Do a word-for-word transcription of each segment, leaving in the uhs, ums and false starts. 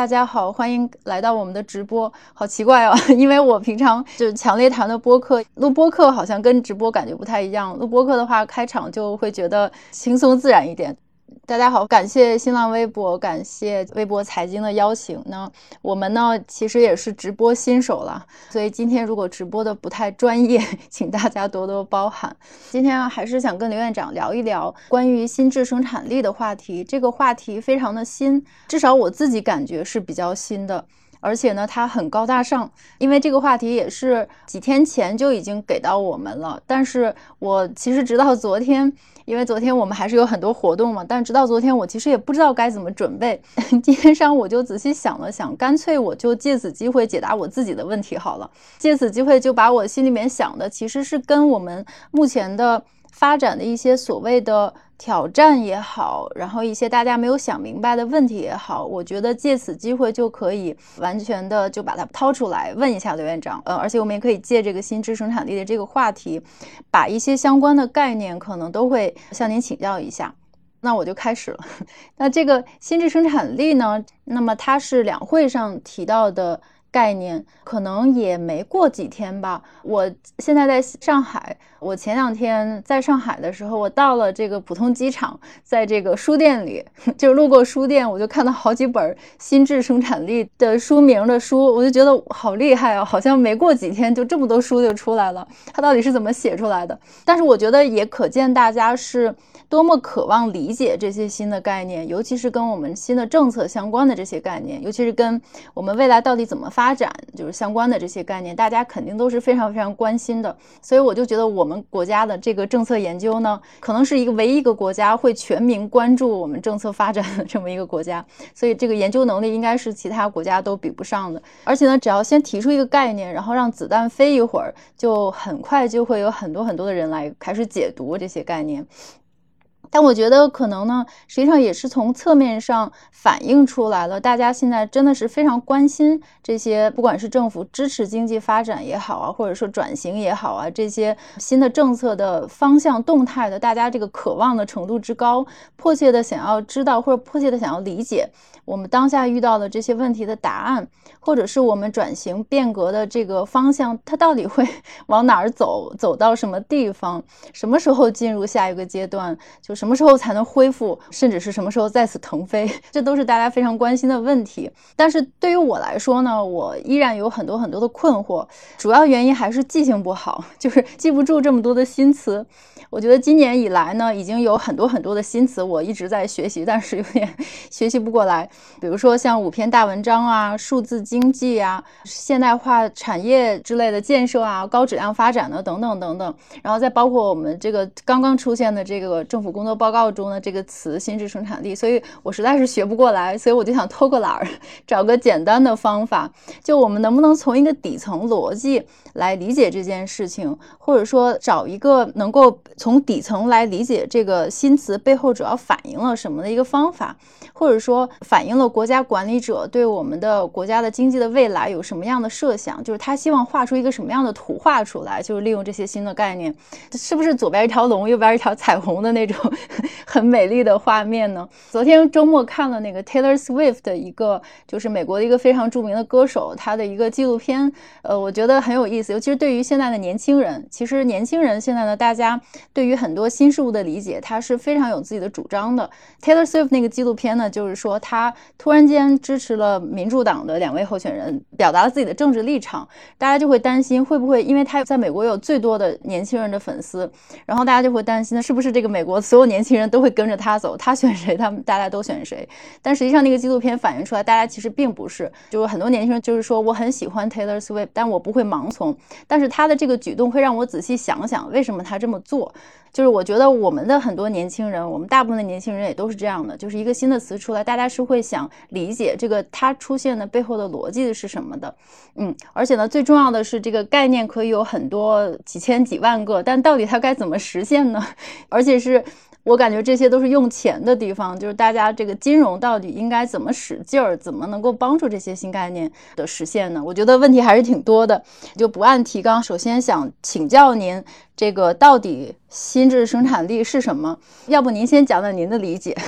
大家好，欢迎来到我们的直播。好奇怪哦，因为我平常就是强烈谈的播客，录播客好像跟直播感觉不太一样。录播客的话，开场就会觉得轻松自然一点。大家好，感谢新浪微博，感谢微博财经的邀请。那我们呢，其实也是直播新手了，所以今天如果直播的不太专业，请大家多多包涵。今天还是想跟刘院长聊一聊关于心智生产力的话题。这个话题非常的新，至少我自己感觉是比较新的。而且呢，它很高大上，因为这个话题也是几天前就已经给到我们了。但是我其实直到昨天，因为昨天我们还是有很多活动嘛，但直到昨天我其实也不知道该怎么准备。今天上午我就仔细想了想，干脆我就借此机会解答我自己的问题好了。借此机会就把我心里面想的，其实是跟我们目前的发展的一些所谓的挑战也好，然后一些大家没有想明白的问题也好，我觉得借此机会就可以完全的就把它掏出来问一下刘院长。呃，而且我们也可以借这个心智生产力的这个话题，把一些相关的概念可能都会向您请教一下。那我就开始了。那这个心智生产力呢，那么它是两会上提到的概念，可能也没过几天吧。我现在在上海，我前两天在上海的时候，我到了这个浦东机场，在这个书店里，就是路过书店，我就看到好几本心智生产力的书名的书，我就觉得好厉害啊，好像没过几天就这么多书就出来了，它到底是怎么写出来的？但是我觉得也可见大家是多么渴望理解这些新的概念，尤其是跟我们新的政策相关的这些概念，尤其是跟我们未来到底怎么发展就是相关的这些概念，大家肯定都是非常非常关心的。所以我就觉得我们国家的这个政策研究呢，可能是一个唯一一个国家会全民关注我们政策发展的这么一个国家，所以这个研究能力应该是其他国家都比不上的。而且呢，只要先提出一个概念，然后让子弹飞一会儿，就很快就会有很多很多的人来开始解读这些概念。但我觉得可能呢，实际上也是从侧面上反映出来了，大家现在真的是非常关心这些，不管是政府支持经济发展也好啊，或者说转型也好啊，这些新的政策的方向动态的，大家这个渴望的程度之高，迫切的想要知道或者迫切的想要理解我们当下遇到的这些问题的答案，或者是我们转型变革的这个方向，它到底会往哪儿走，走到什么地方，什么时候进入下一个阶段，就是什么时候才能恢复，甚至是什么时候再次腾飞，这都是大家非常关心的问题。但是对于我来说呢，我依然有很多很多的困惑，主要原因还是记性不好，就是记不住这么多的新词。我觉得今年以来呢，已经有很多很多的新词我一直在学习，但是有点学习不过来。比如说像五篇大文章啊，数字经济啊，现代化产业之类的建设啊，高质量发展的等等等等。然后再包括我们这个刚刚出现的这个政府工作报告中的这个词心智生产力，所以我实在是学不过来，所以我就想偷个懒儿，找个简单的方法，就我们能不能从一个底层逻辑来理解这件事情，或者说找一个能够从底层来理解这个新词背后主要反映了什么的一个方法，或者说反映了国家管理者对我们的国家的经济的未来有什么样的设想，就是他希望画出一个什么样的图画出来，就是利用这些新的概念，是不是左边一条龙右边一条彩虹的那种很美丽的画面呢？昨天周末看了那个 Taylor Swift 的一个就是美国的一个非常著名的歌手，他的一个纪录片，呃，我觉得很有意思，尤其是对于现在的年轻人。其实年轻人现在呢，大家对于很多新事物的理解，他是非常有自己的主张的。Taylor Swift 那个纪录片呢，就是说他突然间支持了民主党的两位候选人，表达了自己的政治立场，大家就会担心会不会，因为他在美国有最多的年轻人的粉丝，然后大家就会担心呢，是不是这个美国所有年轻人都会跟着他走，他选谁他们大家都选谁。但实际上那个纪录片反映出来，大家其实并不是，就是很多年轻人就是说我很喜欢 Taylor Swift， 但我不会盲从，但是他的这个举动会让我仔细想想为什么他这么做。就是我觉得我们的很多年轻人，我们大部分的年轻人也都是这样的，就是一个新的词出来，大家是会想理解这个它出现的背后的逻辑是什么的。嗯，而且呢，最重要的是这个概念可以有很多几千几万个，但到底它该怎么实现呢？而且是我感觉这些都是用钱的地方，就是大家这个金融到底应该怎么使劲儿，怎么能够帮助这些新概念的实现呢？我觉得问题还是挺多的，就不按提纲。首先想请教您，这个到底心智生产力是什么？要不您先讲讲您的理解。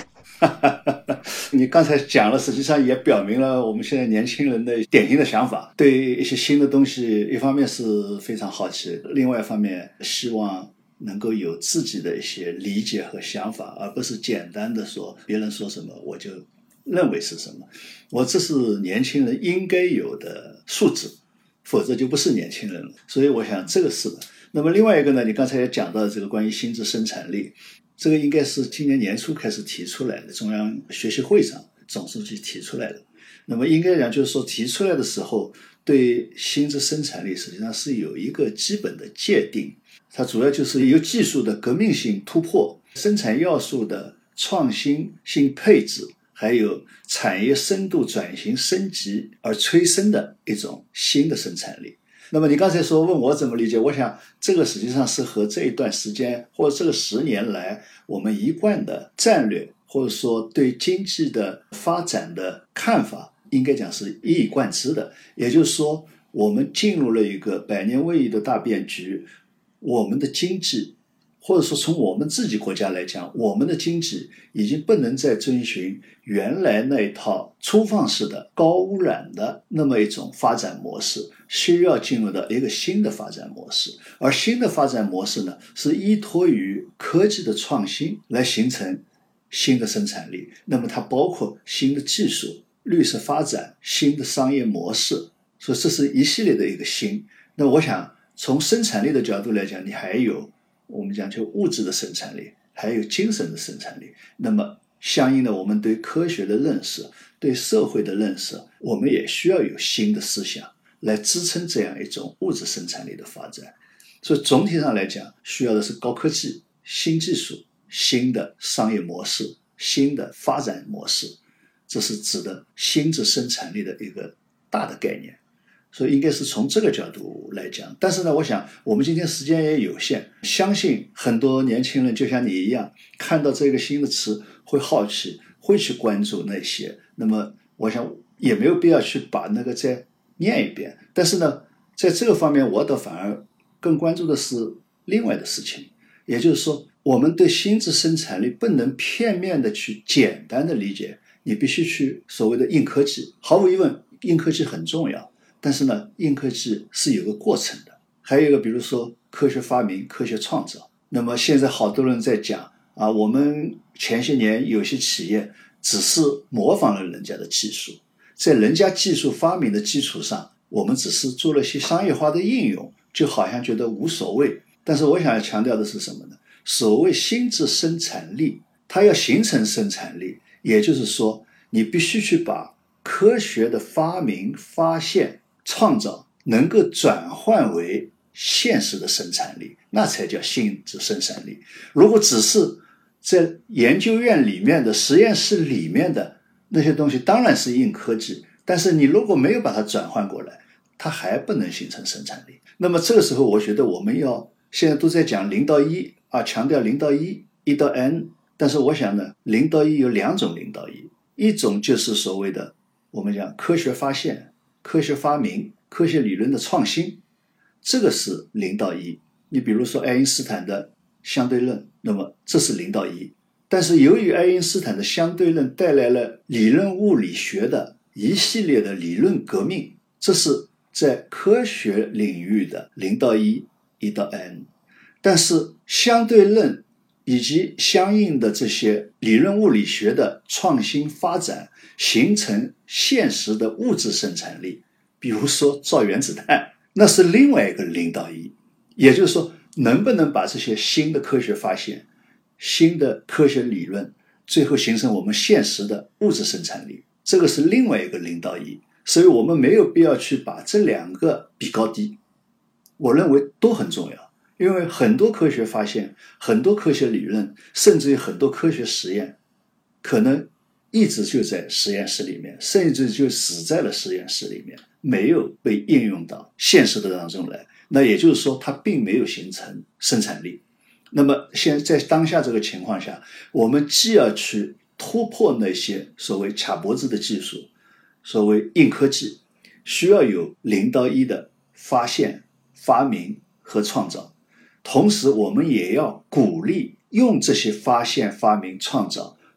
你刚才讲了，实际上也表明了我们现在年轻人的典型的想法，对一些新的东西一方面是非常好奇，另外一方面希望能够有自己的一些理解和想法，而不是简单的说别人说什么我就认为是什么。我这是年轻人应该有的素质，否则就不是年轻人了。所以我想这个是的。那么另外一个呢，你刚才也讲到这个关于心智生产力，这个应该是今年年初开始提出来的，中央学习会上总书记提出来的。那么应该讲就是说提出来的时候，对心智生产力实际上是有一个基本的界定，它主要就是由技术的革命性突破、生产要素的创新性配置，还有产业深度转型升级而催生的一种新的生产力。那么你刚才说问我怎么理解，我想这个实际上是和这一段时间或者这个十年来我们一贯的战略或者说对经济的发展的看法应该讲是一以贯之的。也就是说我们进入了一个百年未遇的大变局，我们的经济或者说从我们自己国家来讲，我们的经济已经不能再遵循原来那一套粗放式的高污染的那么一种发展模式，需要进入到一个新的发展模式。而新的发展模式呢，是依托于科技的创新来形成新的生产力。那么它包括新的技术、绿色发展、新的商业模式，所以这是一系列的一个新。那我想从生产力的角度来讲，你还有我们讲究物质的生产力，还有精神的生产力。那么相应的我们对科学的认识，对社会的认识，我们也需要有新的思想来支撑这样一种物质生产力的发展。所以总体上来讲，需要的是高科技、新技术、新的商业模式、新的发展模式，这是指的心智生产力的一个大的概念。所以应该是从这个角度来讲。但是呢，我想我们今天时间也有限，相信很多年轻人就像你一样，看到这个新的词会好奇，会去关注那些。那么我想也没有必要去把那个再念一遍。但是呢，在这个方面我倒反而更关注的是另外的事情，也就是说我们对心智生产力不能片面的去简单的理解，你必须去所谓的硬科技。毫无疑问硬科技很重要，但是呢，硬科技是有个过程的。还有一个比如说科学发明、科学创造。那么现在好多人在讲啊，我们前些年有些企业只是模仿了人家的技术，在人家技术发明的基础上，我们只是做了些商业化的应用，就好像觉得无所谓。但是我想要强调的是什么呢？所谓心智生产力，它要形成生产力，也就是说你必须去把科学的发明、发现、创造能够转换为现实的生产力，那才叫心智生产力。如果只是在研究院里面的实验室里面的那些东西，当然是硬科技，但是你如果没有把它转换过来，它还不能形成生产力。那么这个时候我觉得我们要现在都在讲零到一啊，强调零到一，一到 n， 但是我想呢，零到一有两种零到一，一种就是所谓的我们讲科学发现、科学发明、科学理论的创新，这个是零到一。你比如说爱因斯坦的相对论，那么这是零到一。但是由于爱因斯坦的相对论带来了理论物理学的一系列的理论革命，这是在科学领域的零到一，一到 n。但是相对论以及相应的这些理论物理学的创新发展，形成现实的物质生产力，比如说造原子弹，那是另外一个零到一。也就是说，能不能把这些新的科学发现、新的科学理论，最后形成我们现实的物质生产力，这个是另外一个零到一。所以我们没有必要去把这两个比高低，我认为都很重要。因为很多科学发现、很多科学理论，甚至于很多科学实验，可能一直就在实验室里面，甚至就死在了实验室里面，没有被应用到现实的当中来。那也就是说，它并没有形成生产力。那么现在在当下这个情况下，我们既要去突破那些所谓卡脖子的技术，所谓硬科技，需要有零到一的发现、发明和创造。同时我们也要鼓励用这些发现、发明、创造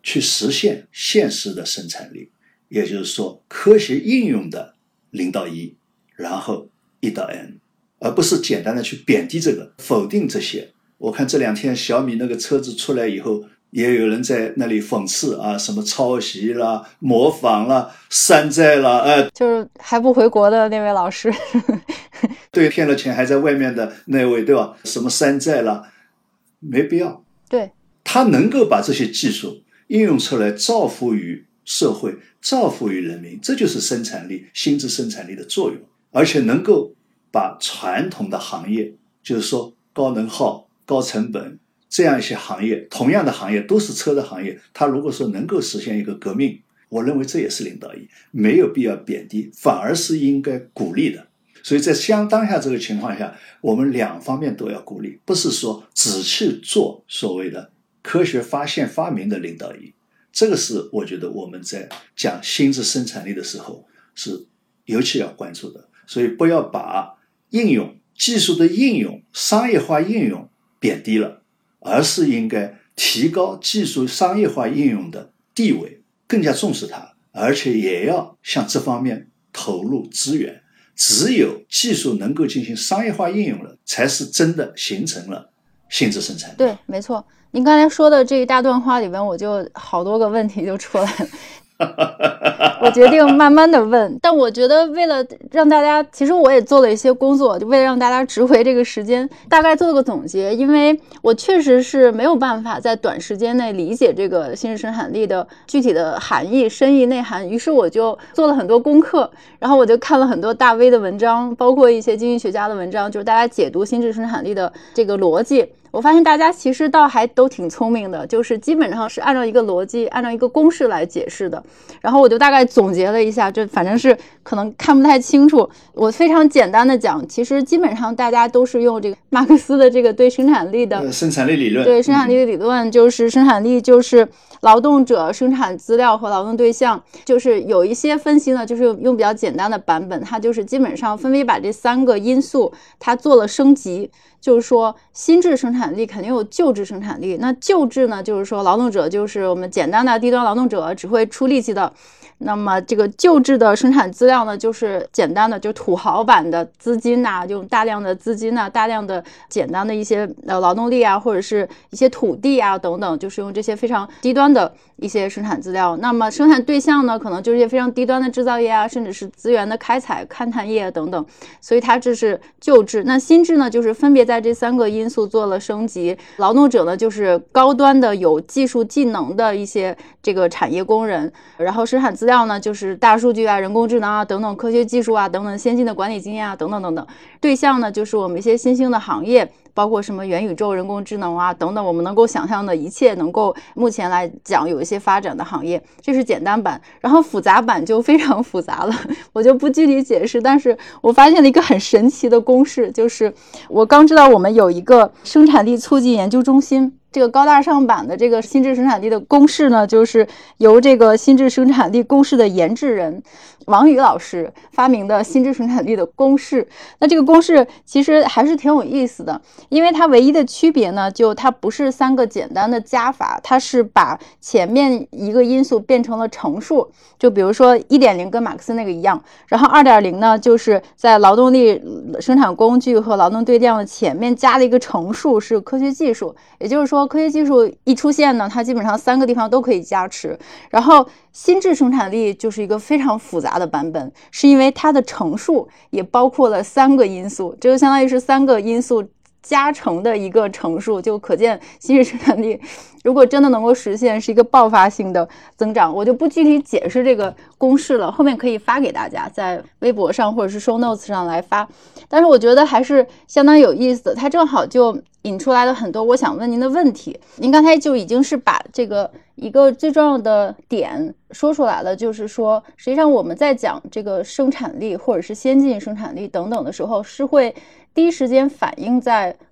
去实现现实的生产力，也就是说科学应用的零到一，然后一到 N， 而不是简单的去贬低这个，否定这些。我看这两天小米那个车子出来以后，也有人在那里讽刺啊，什么抄袭啦、模仿啦、山寨啦，呃， 就是还不回国的那位老师对，骗了钱还在外面的那位，对吧？什么山寨啦，没必要。 对， 他能够把这些技术应用出来，造福于社会，造福于人民，这就是生产力、新质生产力的作用。而且能够把传统的行业，就是说高能耗、高成本这样一些行业，同样的行业都是车的行业，它如果说能够实现一个革命，我认为这也是零到一，没有必要贬低，反而是应该鼓励的。所以在相当下这个情况下，我们两方面都要鼓励，不是说只去做所谓的科学发现发明的零到一。这个是我觉得我们在讲新质生产力的时候是尤其要关注的。所以不要把应用技术的应用、商业化应用贬低了，而是应该提高技术商业化应用的地位，更加重视它，而且也要向这方面投入资源。只有技术能够进行商业化应用了，才是真的形成了新质生产力。 对，没错。您刚才说的这一大段话里边，我就好多个问题就出来了。我决定慢慢的问，但我觉得为了让大家，其实我也做了一些工作，就为了让大家值回这个时间，大概做了个总结。因为我确实是没有办法在短时间内理解这个新质生产力的具体的含义、深意、内涵，于是我就做了很多功课，然后我就看了很多大 V 的文章，包括一些经济学家的文章，就是大家解读新质生产力的这个逻辑。我发现大家其实倒还都挺聪明的，就是基本上是按照一个逻辑，按照一个公式来解释的。然后我就大概总结了一下，这反正是可能看不太清楚。我非常简单的讲，其实基本上大家都是用这个马克思的这个对生产力的、 呃、生产力理论， 对生产力的理论，就是生产力就是劳动者、生产资料和劳动对象。就是有一些分析呢，就是用比较简单的版本，它就是基本上分别把这三个因素它做了升级。就是说新质生产力肯定有旧质生产力，那旧质呢，就是说劳动者就是我们简单的低端劳动者，只会出力气的。那么这个旧质的生产资料呢，就是简单的就土豪版的资金呐、啊，用大量的资金呐、啊，大量的简单的一些呃劳动力啊，或者是一些土地啊等等，就是用这些非常低端的一些生产资料。那么生产对象呢，可能就是一些非常低端的制造业啊，甚至是资源的开采、勘探业等等。所以它这是旧质。那新质呢，就是分别在这三个因素做了升级。劳动者呢，就是高端的有技术技能的一些这个产业工人，然后生产资料呢，就是大数据啊、人工智能啊等等科学技术啊等等先进的管理经验啊等等等等。对象呢，就是我们一些新兴的行业，包括什么元宇宙、人工智能啊等等，我们能够想象的一切能够目前来讲有一些发展的行业，这是简单版。然后复杂版就非常复杂了，我就不具体解释。但是我发现了一个很神奇的公式，就是我刚知道我们有一个生产力促进研究中心。这个高大上版的这个新质生产力的公式呢，就是由这个新质生产力公式的研制人王宇老师发明的新质生产力的公式。那这个公式其实还是挺有意思的，因为它唯一的区别呢，就它不是三个简单的加法，它是把前面一个因素变成了乘数。就比如说 一点零 跟马克思那个一样，然后 二点零 呢，就是在劳动力、生产工具和劳动对象的前面加了一个乘数，是科学技术。也就是说科学技术一出现呢，它基本上三个地方都可以加持。然后新质生产力就是一个非常复杂的版本，是因为它的乘数也包括了三个因素，这就相当于是三个因素加成的一个乘数，就可见新质生产力如果真的能够实现，是一个爆发性的增长。我就不具体解释这个公式了，后面可以发给大家，在微博上或者是 show notes 上来发。但是我觉得还是相当有意思的，它正好就引出来了很多我想问您的问题。您刚才就已经是把这个一个最重要的点说出来了，就是说实际上我们在讲这个生产力或者是先进生产力等等的时候，是会第一时间反映在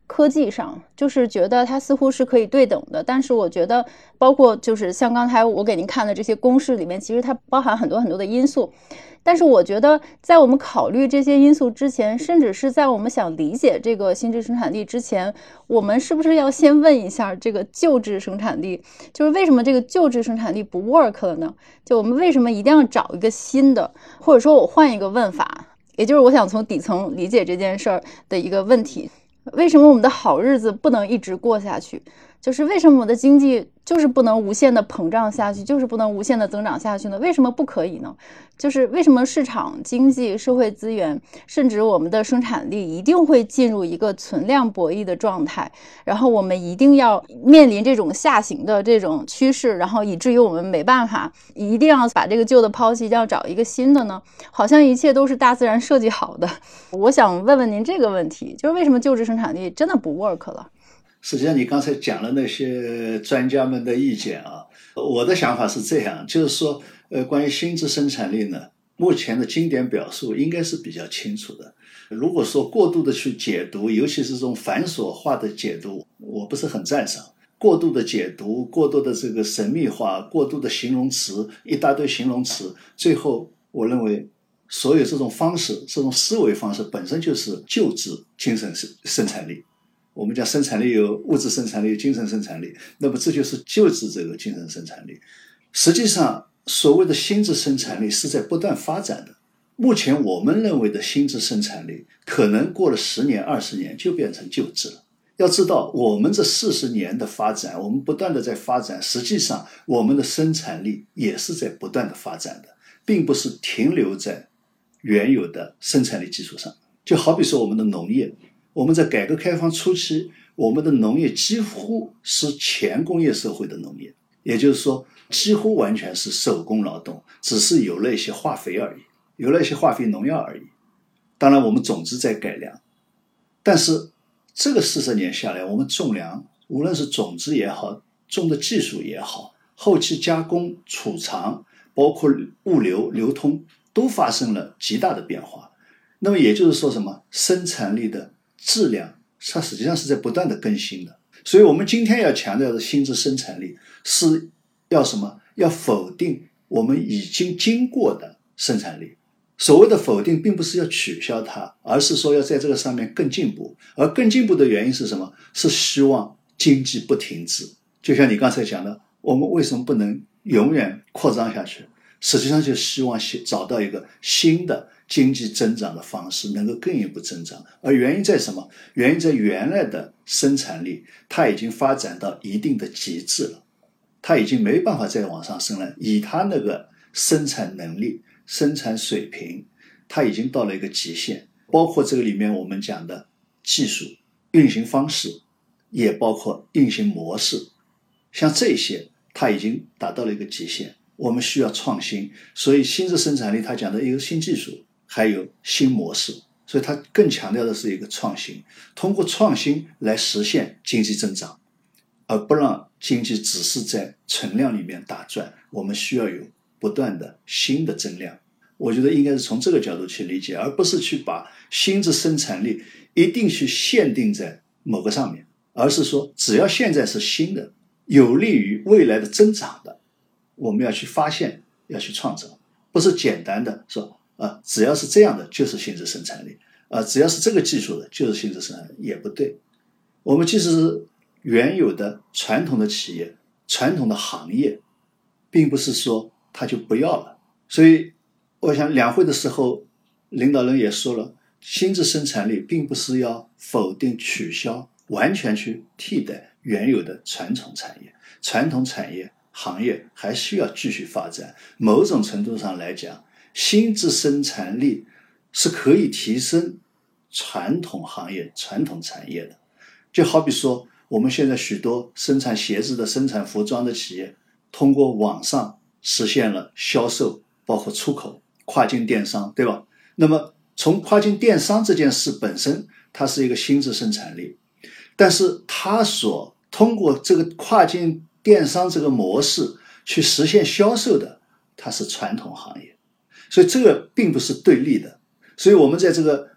科技上，就是觉得它似乎是可以对等的，但是我觉得包括就是像刚才我给您看的这些公式里面，其实它包含很多很多的因素。但是我觉得在我们考虑这些因素之前，甚至是在我们想理解这个新质生产力之前，我们是不是要先问一下这个旧质生产力，就是为什么这个旧质生产力不 work 了呢？就我们为什么一定要找一个新的，或者说我换一个问法，也就是我想从底层理解这件事儿的一个问题。为什么我们的好日子不能一直过下去？就是为什么我们的经济就是不能无限的膨胀下去，就是不能无限的增长下去呢？为什么不可以呢？就是为什么市场经济、社会资源，甚至我们的生产力一定会进入一个存量博弈的状态，然后我们一定要面临这种下行的这种趋势，然后以至于我们没办法，一定要把这个旧的抛弃，要找一个新的呢？好像一切都是大自然设计好的。我想问问您这个问题，就是为什么旧质生产力真的不 work 了？ 实际上你刚才讲了那些专家们的意见啊，我的想法是这样，就是说呃，关于新质生产力呢，目前的经典表述应该是比较清楚的。如果说过度的去解读，尤其是这种繁琐化的解读，我不是很赞成。过度的解读，过度的这个神秘化，过度的形容词，一大堆形容词，最后我认为所有这种方式，这种思维方式本身就是旧质精神生产力。我们讲生产力有物质生产力，有精神生产力，那么这就是旧质这个精神生产力。实际上所谓的新质生产力是在不断发展的。目前我们认为的新质生产力可能过了十年二十年就变成旧质了。要知道我们这四十年的发展，我们不断的在发展，实际上我们的生产力也是在不断的发展的，并不是停留在原有的生产力基础上。就好比说我们的农业，我们在改革开放初期，我们的农业几乎是前工业社会的农业，也就是说几乎完全是手工劳动，只是有了一些化肥而已，有了一些化肥农药而已。当然我们种子在改良，但是这个四十年下来，我们种粮，无论是种子也好，种的技术也好，后期加工、储藏，包括物流流通，都发生了极大的变化。那么也就是说什么？生产力的质量它实际上是在不断的更新的。所以我们今天要强调的新质生产力是要什么？要否定我们已经经过的生产力。所谓的否定并不是要取消它，而是说要在这个上面更进步。而更进步的原因是什么？是希望经济不停滞。就像你刚才讲的，我们为什么不能永远扩张下去？实际上就希望找到一个新的经济增长的方式，能够更一步增长。而原因在什么？原因在原来的生产力它已经发展到一定的极致了，它已经没办法再往上升了。以它那个生产能力、生产水平，它已经到了一个极限。包括这个里面我们讲的技术、运行方式，也包括运行模式，像这些它已经达到了一个极限。我们需要创新，所以新质生产力它讲的一个新技术，还有新模式，所以它更强调的是一个创新，通过创新来实现经济增长，而不让经济只是在存量里面打转。我们需要有不断的新的增量。我觉得应该是从这个角度去理解，而不是去把新质生产力一定去限定在某个上面，而是说只要现在是新的，有利于未来的增长的，我们要去发现，要去创造，不是简单的说啊，只要是这样的就是新质生产力啊，只要是这个技术的就是新质生产力，也不对。我们即使是原有的传统的企业、传统的行业，并不是说它就不要了。所以我想两会的时候，领导人也说了，新质生产力并不是要否定、取消、完全去替代原有的传统产业，传统产业行业还需要继续发展。某种程度上来讲，新质生产力是可以提升传统行业、传统产业的。就好比说我们现在许多生产鞋子的、生产服装的企业，通过网上实现了销售，包括出口、跨境电商，对吧？那么从跨境电商这件事本身，它是一个新质生产力，但是它所通过这个跨境电商这个模式去实现销售的，它是传统行业。所以这个并不是对立的。所以我们在这个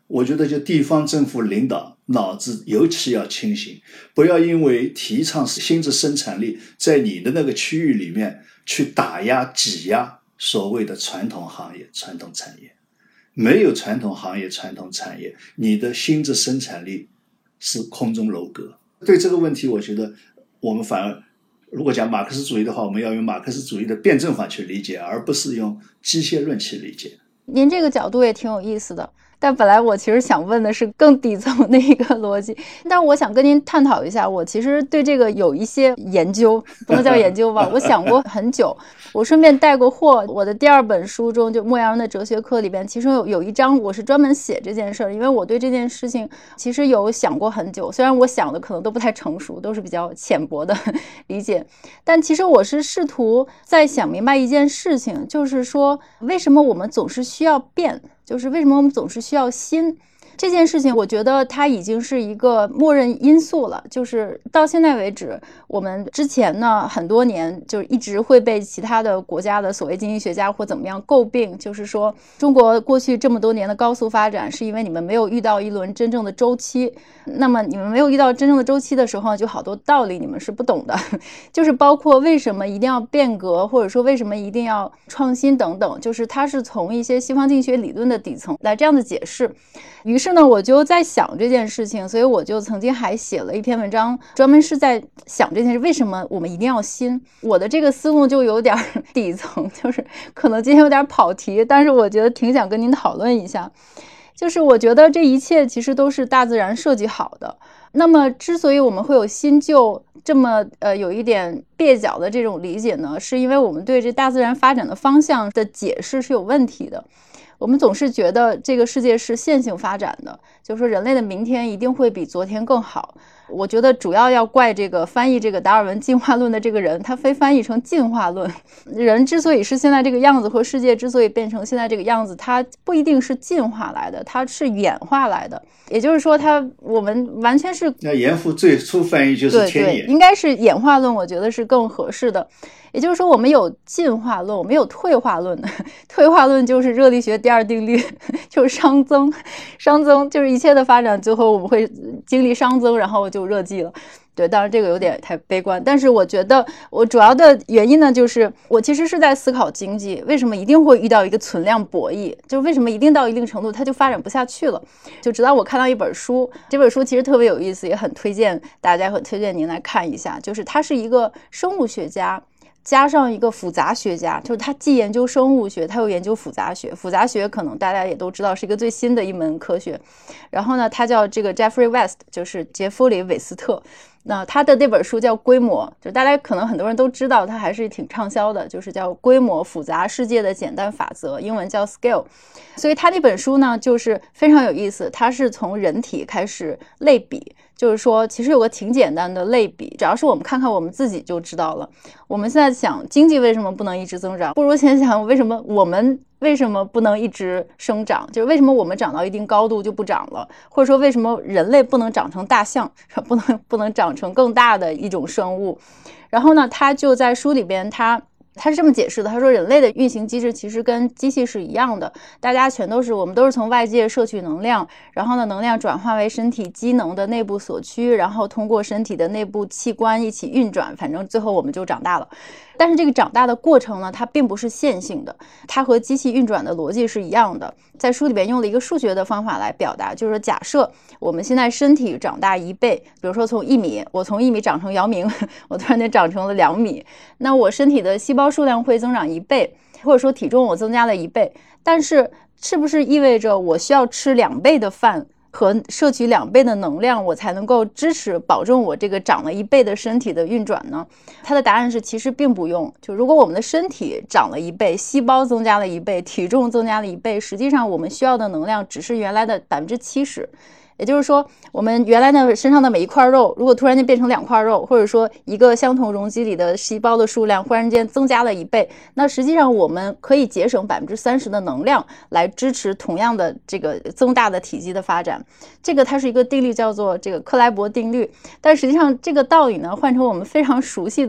我觉得就地方政府领导脑子尤其要清醒，不要因为提倡新质生产力，在你的那个区域里面去打压挤压所谓的传统行业传统产业。没有传统行业传统产业，你的新质生产力是空中楼阁。对这个问题，我觉得我们反而如果讲马克思主义的话，我们要用马克思主义的辩证法去理解，而不是用机械论去理解。 您这个角度也挺有意思的，但本来我其实想问的是更底层的一个逻辑，但我想跟您探讨一下，我其实对这个有一些研究，不能叫研究吧，我想过很久。我顺便带过货，我的第二本书中就莫阳人的哲学课里边，其实有有一章我是专门写这件事儿，因为我对这件事情其实有想过很久，虽然我想的可能都不太成熟，都是比较浅薄的理解，但其实我是试图在想明白一件事情，就是说为什么我们总是需要变，就是为什么我们总是需要新。这件事情我觉得它已经是一个默认因素了，就是到现在为止，我们之前呢很多年就一直会被其他的国家的所谓经济学家或怎么样诟病，就是说中国过去这么多年的高速发展是因为你们没有遇到一轮真正的周期，那么你们没有遇到真正的周期的时候，就好多道理你们是不懂的，就是包括为什么一定要变革，或者说为什么一定要创新等等，就是它是从一些西方经济学理论的底层来这样的解释。于是呢，我就在想这件事情，所以我就曾经还写了一篇文章，专门是在想这件事，为什么我们一定要新。我的这个思路就有点底层，就是可能今天有点跑题，但是我觉得挺想跟您讨论一下。就是我觉得这一切其实都是大自然设计好的。那么之所以我们会有新旧这么呃有一点蹩脚的这种理解呢，是因为我们对这大自然发展的方向的解释是有问题的。我们总是觉得这个世界是线性发展的，就是说人类的明天一定会比昨天更好。我觉得主要要怪这个翻译这个达尔文进化论的这个人，他非翻译成进化论。人之所以是现在这个样子，和世界之所以变成现在这个样子，它不一定是进化来的，它是演化来的。也就是说它我们完全是那严复最初翻译就是天演， 对对，应该是演化论，我觉得是更合适的。也就是说我们有进化论，我们有退化论。退化论就是热力学第二定律，就是熵增，熵增就是一切的发展最后我们会经历熵增，然后就热寂了。对，当然这个有点太悲观，但是我觉得我主要的原因呢，就是我其实是在思考经济为什么一定会遇到一个存量博弈，就是为什么一定到一定程度它就发展不下去了。就直到我看到一本书，这本书其实特别有意思，也很推荐大家，很推荐您来看一下，就是他是一个生物学家加上一个复杂学家，就是他既研究生物学，他又研究复杂学。复杂学可能大家也都知道是一个最新的一门科学。然后呢，他叫这个 Jeffrey West， 就是杰弗里·韦斯特。那他的那本书叫《规模》，就大家可能很多人都知道，他还是挺畅销的，就是叫《规模：复杂世界的简单法则》，英文叫 Scale。所以他那本书呢，就是非常有意思，他是从人体开始类比。就是说其实有个挺简单的类比，只要是我们看看我们自己就知道了。我们现在想经济为什么不能一直增长，不如先想为什么我们为什么不能一直生长，就是为什么我们长到一定高度就不长了，或者说为什么人类不能长成大象，不能不能长成更大的一种生物。然后呢，他就在书里边他他是这么解释的，他说人类的运行机制其实跟机器是一样的，大家全都是我们都是从外界摄取能量，然后呢能量转化为身体机能的内部所需，然后通过身体的内部器官一起运转，反正最后我们就长大了。但是这个长大的过程呢，它并不是线性的，它和机器运转的逻辑是一样的。在书里边用了一个数学的方法来表达，就是说假设我们现在身体长大一倍，比如说从一米，我从一米长成姚明，我突然间长成了两米，那我身体的细胞数量会增长一倍，或者说体重我增加了一倍，但是是不是意味着我需要吃两倍的饭和摄取两倍的能量，我才能够支持保证我这个长了一倍的身体的运转呢？它的答案是其实并不用。就如果我们的身体长了一倍，细胞增加了一倍，体重增加了一倍，实际上我们需要的能量只是原来的百分之七十。也就是说我们原来的身上的每一块肉如果突然间变成两块肉，或者说一个相同容积里的细胞的数量忽然间增加了一倍，那实际上我们可以节省百分之三十的能量来支持同样的这个增大的体积的发展。这个它是一个定律，叫做这个克莱伯定律。但实际上这个道理呢，换成我们非常熟悉的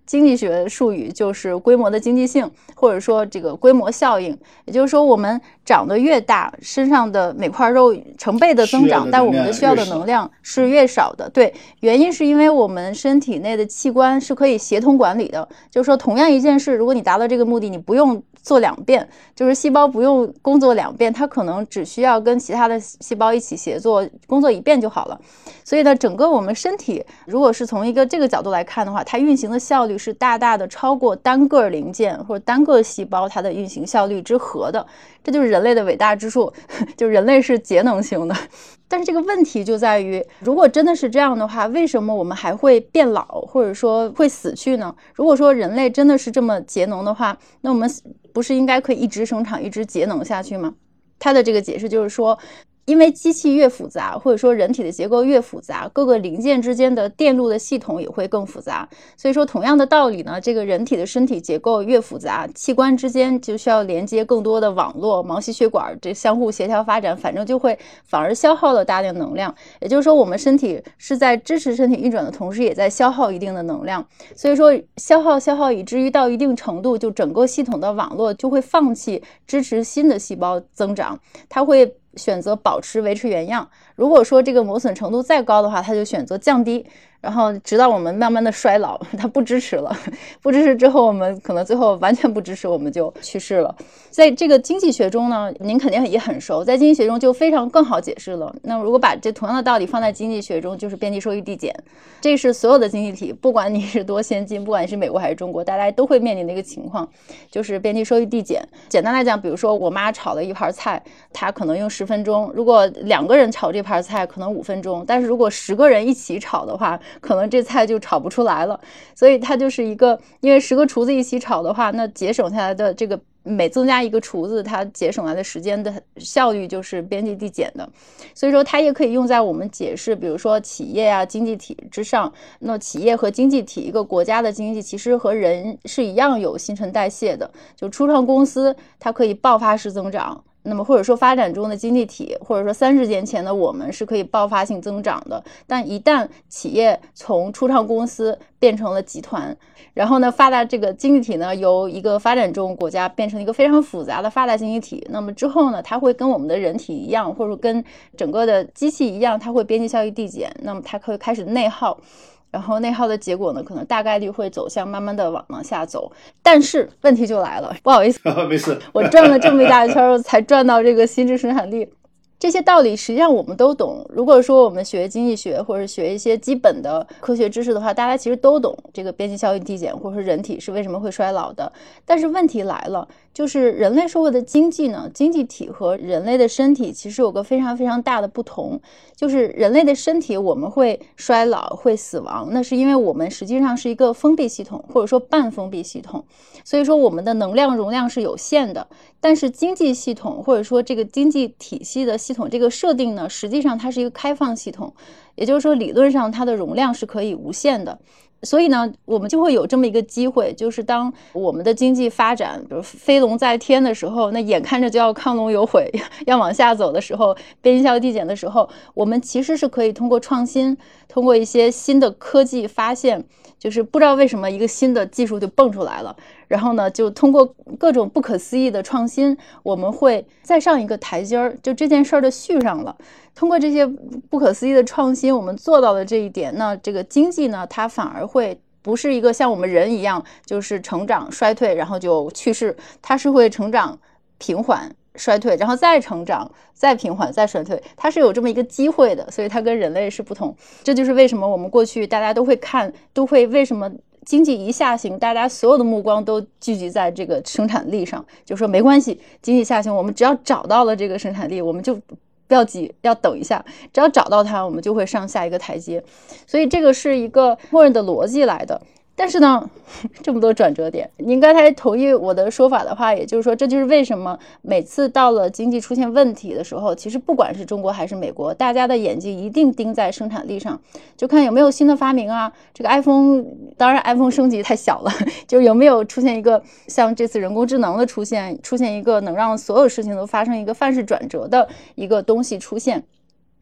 经济学术语就是规模的经济性，或者说这个规模效应。也就是说，我们长得越大，身上的每块肉成倍的增长，但我们的需要的能量是越少的。对，原因是因为我们身体内的器官是可以协同管理的。就是说，同样一件事，如果你达到这个目的，你不用做两遍，就是细胞不用工作两遍，它可能只需要跟其他的细胞一起协作工作一遍就好了。所以呢，整个我们身体如果是从一个这个角度来看的话，它运行的效率是大大的超过单个零件或者单个细胞它的运行效率之和的。这就是人类的伟大之处，就是人类是节能型的。但是这个问题就在于，如果真的是这样的话，为什么我们还会变老，或者说会死去呢？如果说人类真的是这么节能的话，那我们不是应该可以一直生产一直节能下去吗？他的这个解释就是说，因为机器越复杂，或者说人体的结构越复杂，各个零件之间的电路的系统也会更复杂。所以说同样的道理呢，这个人体的身体结构越复杂，器官之间就需要连接更多的网络，毛细血管这相互协调发展，反正就会反而消耗了大量能量。也就是说，我们身体是在支持身体运转的同时，也在消耗一定的能量。所以说消耗消耗以至于到一定程度，就整个系统的网络就会放弃支持新的细胞增长，它会选择保持维持原样。如果说这个磨损程度再高的话，它就选择降低，然后直到我们慢慢的衰老，它不支持了，不支持之后，我们可能最后完全不支持，我们就去世了。在这个经济学中呢，您肯定也很熟，在经济学中就非常更好解释了。那如果把这同样的道理放在经济学中，就是边际收益递减，这是所有的经济体，不管你是多先进，不管你是美国还是中国，大家都会面临的一个情况，就是边际收益递减。简单来讲，比如说我妈炒了一盘菜，她可能用十分钟，如果两个人炒这盘菜可能五分钟，但是如果十个人一起炒的话，可能这菜就炒不出来了。所以它就是一个，因为十个厨子一起炒的话，那节省下来的这个每增加一个厨子，它节省来的时间的效率就是边际递减的。所以说它也可以用在我们解释比如说企业啊经济体之上。那企业和经济体，一个国家的经济其实和人是一样有新陈代谢的，就初创公司它可以爆发式增长，那么或者说发展中的经济体，或者说三十年前的我们是可以爆发性增长的。但一旦企业从初创公司变成了集团，然后呢发达这个经济体呢由一个发展中国家变成一个非常复杂的发达经济体，那么之后呢它会跟我们的人体一样，或者跟整个的机器一样，它会边际效益递减，那么它会开始内耗。然后内耗的结果呢，可能大概率会走向慢慢的往往下走。但是问题就来了，不好意思， 没事， 我转了这么一大圈才转到这个心智生产力。这些道理实际上我们都懂，如果说我们学经济学或者学一些基本的科学知识的话，大家其实都懂这个边际效益递减，或者说人体是为什么会衰老的。但是问题来了，就是人类社会的经济呢，经济体和人类的身体其实有个非常非常大的不同，就是人类的身体我们会衰老会死亡，那是因为我们实际上是一个封闭系统，或者说半封闭系统，所以说我们的能量容量是有限的。但是经济系统或者说这个经济体系的系统这个设定呢，实际上它是一个开放系统，也就是说理论上它的容量是可以无限的。所以呢我们就会有这么一个机会，就是当我们的经济发展比如飞龙在天的时候，那眼看着就要亢龙有悔要往下走的时候，边际效益递减的时候，我们其实是可以通过创新，通过一些新的科技发现，就是不知道为什么一个新的技术就蹦出来了，然后呢就通过各种不可思议的创新，我们会再上一个台阶儿，就这件事儿的续上了。通过这些不可思议的创新，我们做到了这一点，那这个经济呢它反而会不是一个像我们人一样就是成长衰退然后就去世，它是会成长平缓衰退，然后再成长再平缓再衰退，它是有这么一个机会的，所以它跟人类是不同。这就是为什么我们过去大家都会看都会为什么经济一下行大家所有的目光都聚集在这个生产力上，就说没关系，经济下行我们只要找到了这个生产力，我们就不要急，要等一下，只要找到它我们就会上下一个台阶。所以这个是一个默认的逻辑来的。但是呢这么多转折点，您刚才同意我的说法的话，也就是说这就是为什么每次到了经济出现问题的时候，其实不管是中国还是美国，大家的眼睛一定盯在生产力上，就看有没有新的发明啊。这个 iPhone 当然 iPhone 升级太小了，就有没有出现一个像这次人工智能的出现出现一个能让所有事情都发生一个范式转折的一个东西出现。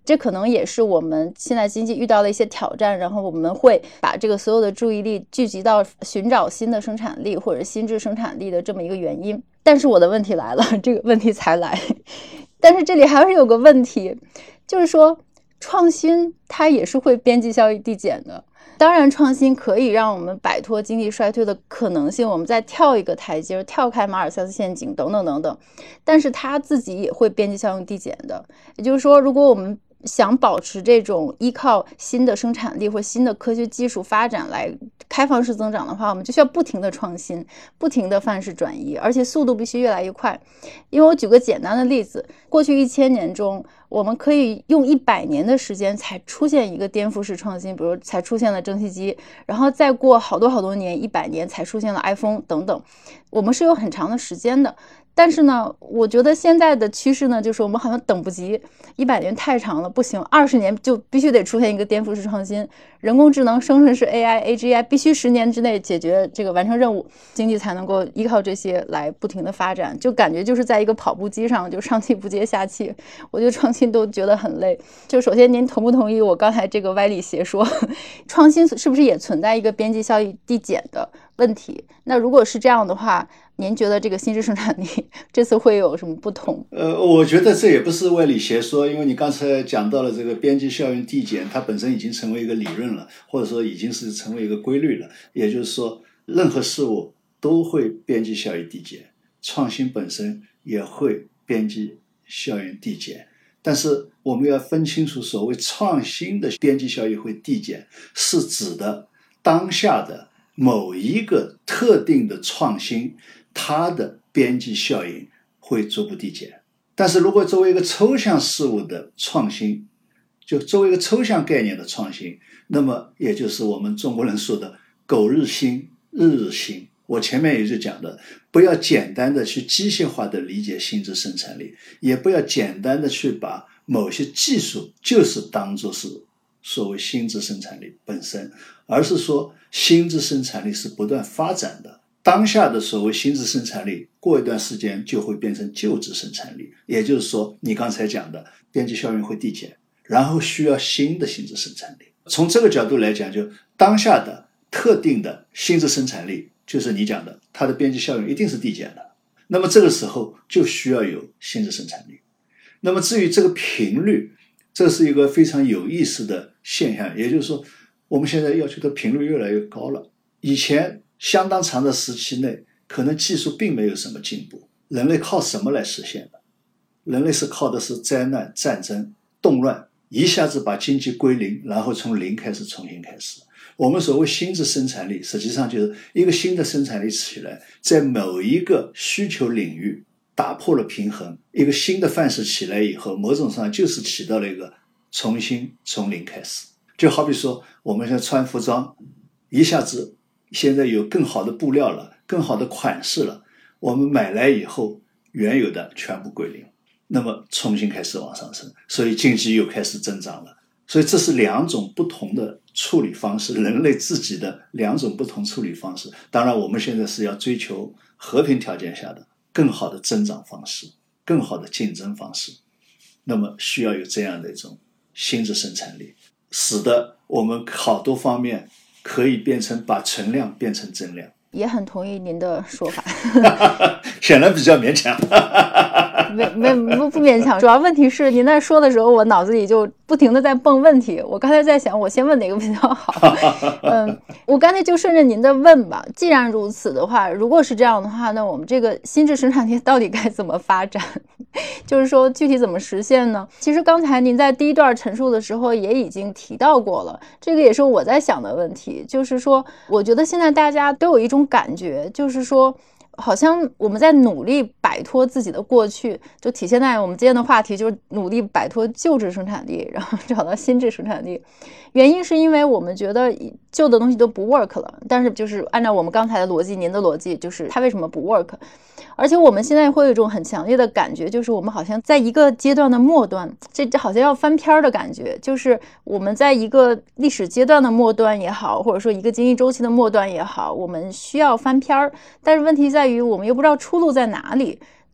这可能也是我们现在经济遇到的一些挑战，然后我们会把这个所有的注意力聚集到寻找新的生产力或者新质生产力的这么一个原因。但是我的问题来了，这个问题才来，但是这里还是有个问题，就是说创新它也是会边际效益递减的。当然创新可以让我们摆脱经济衰退的可能性，我们再跳一个台阶，跳开马尔萨斯陷阱等等等等，但是它自己也会边际效应递减的。也就是说，如果我们想保持这种依靠新的生产力或新的科学技术发展来开放式增长的话，我们就需要不停的创新，不停的范式转移，而且速度必须越来越快。因为我举个简单的例子，过去一千年中，我们可以用一百年的时间才出现一个颠覆式创新，比如才出现了蒸汽机，然后再过好多好多年，一百年才出现了 iPhone 等等，我们是有很长的时间的。但是呢，我觉得现在的趋势呢，就是我们好像等不及，一百年太长了，不行，二十年就必须得出现一个颠覆式创新，人工智能、生成式 A I、A G I 必须十年之内解决这个完成任务，经济才能够依靠这些来不停的发展，就感觉就是在一个跑步机上，就上气不接下气，我觉得创新都觉得很累。就首先您同不同意我刚才这个歪理邪说，创新是不是也存在一个边际效益递减的问题？那如果是这样的话，您觉得这个新质生产力这次会有什么不同？ 呃，我觉得这也不是歪理邪说，因为你刚才讲到了这个边际效应递减，它本身已经成为一个理论了，或者说已经是成为一个规律了。也就是说，任何事物都会边际效应递减，创新本身也会边际效应递减。但是我们要分清楚，所谓创新的边际效应会递减，是指的当下的某一个特定的创新，它的边际效应会逐步递减。但是如果作为一个抽象事物的创新，就作为一个抽象概念的创新，那么也就是我们中国人说的苟日新，日日新。我前面也就讲的，不要简单的去机械化的理解新质生产力，也不要简单的去把某些技术就是当作是所谓新质生产力本身，而是说新质生产力是不断发展的。当下的所谓新质生产力，过一段时间就会变成旧质生产力，也就是说你刚才讲的边际效应会递减，然后需要新的新质生产力。从这个角度来讲，就当下的特定的新质生产力，就是你讲的它的边际效应一定是递减的，那么这个时候就需要有新质生产力。那么至于这个频率，这是一个非常有意思的现象，也就是说我们现在要求的频率越来越高了。以前相当长的时期内，可能技术并没有什么进步，人类靠什么来实现的？人类是靠的是灾难、战争、动乱，一下子把经济归零，然后从零开始重新开始。我们所谓新质生产力，实际上就是一个新的生产力起来，在某一个需求领域打破了平衡，一个新的范式起来以后，某种上就是起到了一个重新从零开始。就好比说我们现在穿服装，一下子现在有更好的布料了，更好的款式了，我们买来以后原有的全部归零，那么重新开始往上升，所以经济又开始增长了。所以这是两种不同的处理方式，人类自己的两种不同处理方式。当然我们现在是要追求和平条件下的更好的增长方式，更好的竞争方式，那么需要有这样的一种新质生产力，使得我们好多方面可以变成把存量变成增量。 也很同意您的说法显然比较勉强没没不不勉强，主要问题是您在说的时候，我脑子里就不停的在蹦问题。我刚才在想，我先问哪个比较好？嗯，我刚才就顺着您的问吧。既然如此的话，如果是这样的话，那我们这个新质生产力到底该怎么发展？就是说具体怎么实现呢？其实刚才您在第一段陈述的时候也已经提到过了，这个也是我在想的问题。就是说，我觉得现在大家都有一种感觉，就是说好像我们在努力摆脱自己的过去，就体现在我们今天的话题就是努力摆脱旧质生产力，然后找到新质生产力。原因是因为我们觉得旧的东西都不 work 了，但是就是按照我们刚才的逻辑，您的逻辑就是它为什么不 work？ 而且我们现在会有一种很强烈的感觉，就是我们好像在一个阶段的末端，这好像要翻篇的感觉，就是我们在一个历史阶段的末端也好，或者说一个经济周期的末端也好，我们需要翻篇，但是问题在于我们又不知道出路在哪里。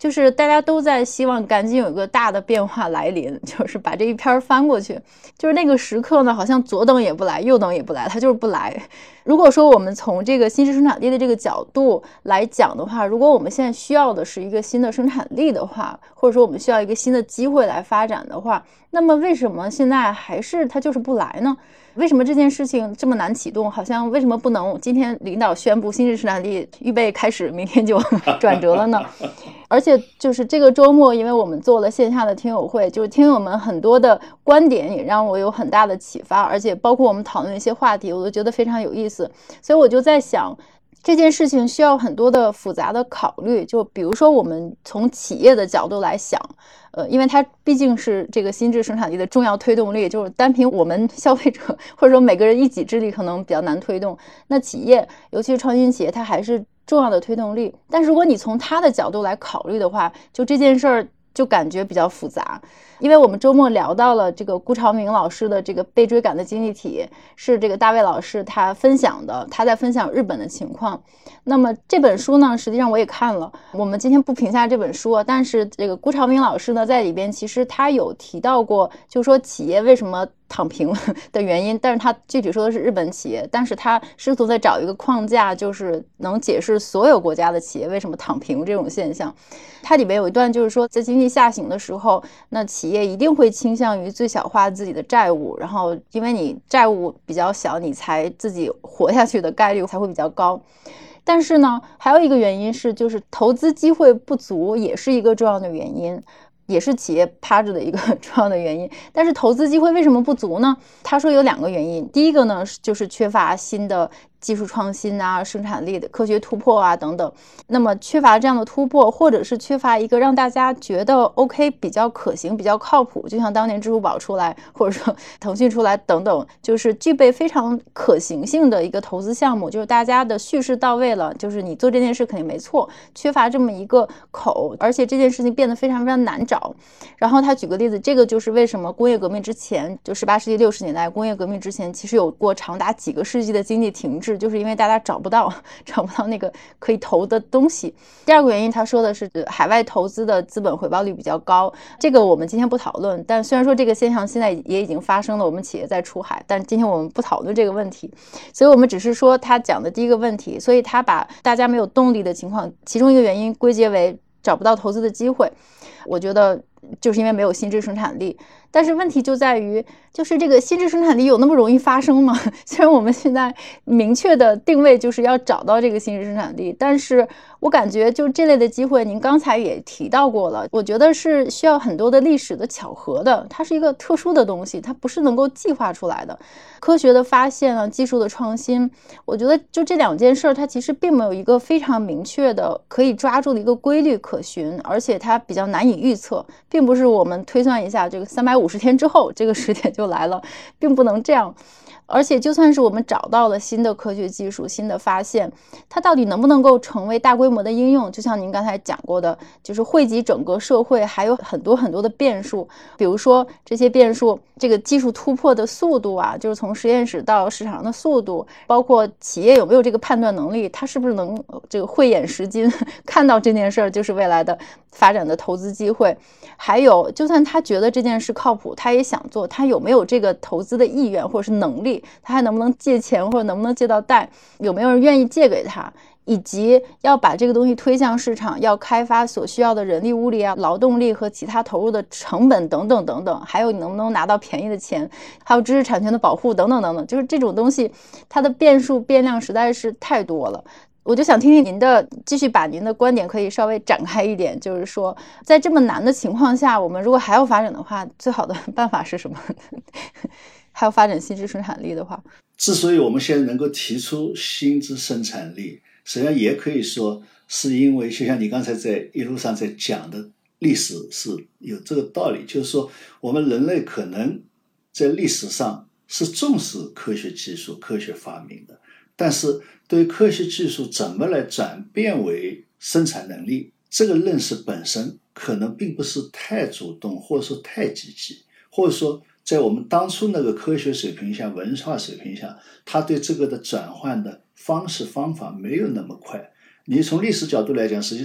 就是大家都在希望赶紧有一个大的变化来临，就是把这一篇翻过去。就是那个时刻呢，好像左等也不来，右等也不来，它就是不来。如果说我们从这个新质生产力的这个角度来讲的话，如果我们现在需要的是一个新的生产力的话，或者说我们需要一个新的机会来发展的话，那么为什么现在还是它就是不来呢？为什么这件事情这么难启动？好像为什么不能今天领导宣布新质生产力预备开始，明天就转折了呢？而且就是这个周末，因为我们做了线下的听友会，就是听友们很多的观点也让我有很大的启发，而且包括我们讨论一些话题，我都觉得非常有意思。所以我就在想，这件事情需要很多的复杂的考虑，就比如说我们从企业的角度来想，呃，因为它毕竟是这个新质生产力的重要推动力，就是单凭我们消费者或者说每个人一己之力可能比较难推动，那企业尤其是创新企业它还是重要的推动力。但如果你从它的角度来考虑的话，就这件事儿就感觉比较复杂。因为我们周末聊到了这个顾朝明老师的这个被追赶的经济体，是这个大卫老师他分享的，他在分享日本的情况。那么这本书呢，实际上我也看了，我们今天不评价这本书，但是这个顾朝明老师呢在里边其实他有提到过，就是说企业为什么躺平的原因，但是他具体说的是日本企业，但是他试图在找一个框架，就是能解释所有国家的企业为什么躺平这种现象。它里面有一段就是说，在经济下行的时候，那企业一定会倾向于最小化自己的债务，然后因为你债务比较小，你才自己活下去的概率才会比较高。但是呢，还有一个原因是，就是投资机会不足也是一个重要的原因，也是企业趴着的一个重要的原因。但是投资机会为什么不足呢？他说有两个原因，第一个呢就是缺乏新的技术创新啊、生产力的科学突破啊等等。那么缺乏这样的突破，或者是缺乏一个让大家觉得 OK 比较可行、比较靠谱，就像当年支付宝出来，或者说腾讯出来等等，就是具备非常可行性的一个投资项目，就是大家的叙事到位了，就是你做这件事肯定没错，缺乏这么一个口，而且这件事情变得非常非常难找。然后他举个例子，这个就是为什么工业革命之前，就十八世纪六十年代工业革命之前，其实有过长达几个世纪的经济停滞，就是因为大家找不到找不到那个可以投的东西。第二个原因他说的是海外投资的资本回报率比较高，这个我们今天不讨论，但虽然说这个现象现在也已经发生了，我们企业在出海，但今天我们不讨论这个问题，所以我们只是说他讲的第一个问题，所以他把大家没有动力的情况其中一个原因归结为找不到投资的机会。我觉得就是因为没有新质生产力，但是问题就在于，就是这个新质生产力有那么容易发生吗？虽然我们现在明确的定位就是要找到这个新质生产力，但是我感觉就这类的机会，您刚才也提到过了，我觉得是需要很多的历史的巧合的，它是一个特殊的东西，它不是能够计划出来的。科学的发现啊，技术的创新，我觉得就这两件事，它其实并没有一个非常明确的可以抓住的一个规律可循，而且它比较难以预测，并不是我们推算一下这个三百五十天之后这个时点就来了，并不能这样。而且就算是我们找到了新的科学技术、新的发现，它到底能不能够成为大规模的应用，就像您刚才讲过的，就是惠及整个社会还有很多很多的变数。比如说这些变数，这个技术突破的速度啊，就是从实验室到市场上的速度，包括企业有没有这个判断能力，它是不是能这个慧眼识金看到这件事儿就是未来的发展的投资机会。还有就算他觉得这件事靠谱，他也想做，他有没有这个投资的意愿或者是能力，他还能不能借钱或者能不能借到贷，有没有人愿意借给他，以及要把这个东西推向市场，要开发所需要的人力物力啊、劳动力和其他投入的成本等等等等，还有你能不能拿到便宜的钱，还有知识产权的保护等等等等，就是这种东西它的变数变量实在是太多了。我就想听听您的，继续把您的观点可以稍微展开一点，就是说在这么难的情况下，我们如果还要发展的话，最好的办法是什么？还要发展新质生产力的话， 之所以我们现在能够提出新质生产力，实际上也可以说是因为就像你刚才在一路上在讲的历史是有这个道理，就是说我们人类可能在历史上是重视科学技术、科学发明的，但是对科学技术怎么来转变为生产能力，这个认识本身可能并不是太主动，或者说太积极，或者说在我们当初那个科学水平下、文化水平下，他对这个的转换的方式方法没有那么快。你从历史角度来讲，实际上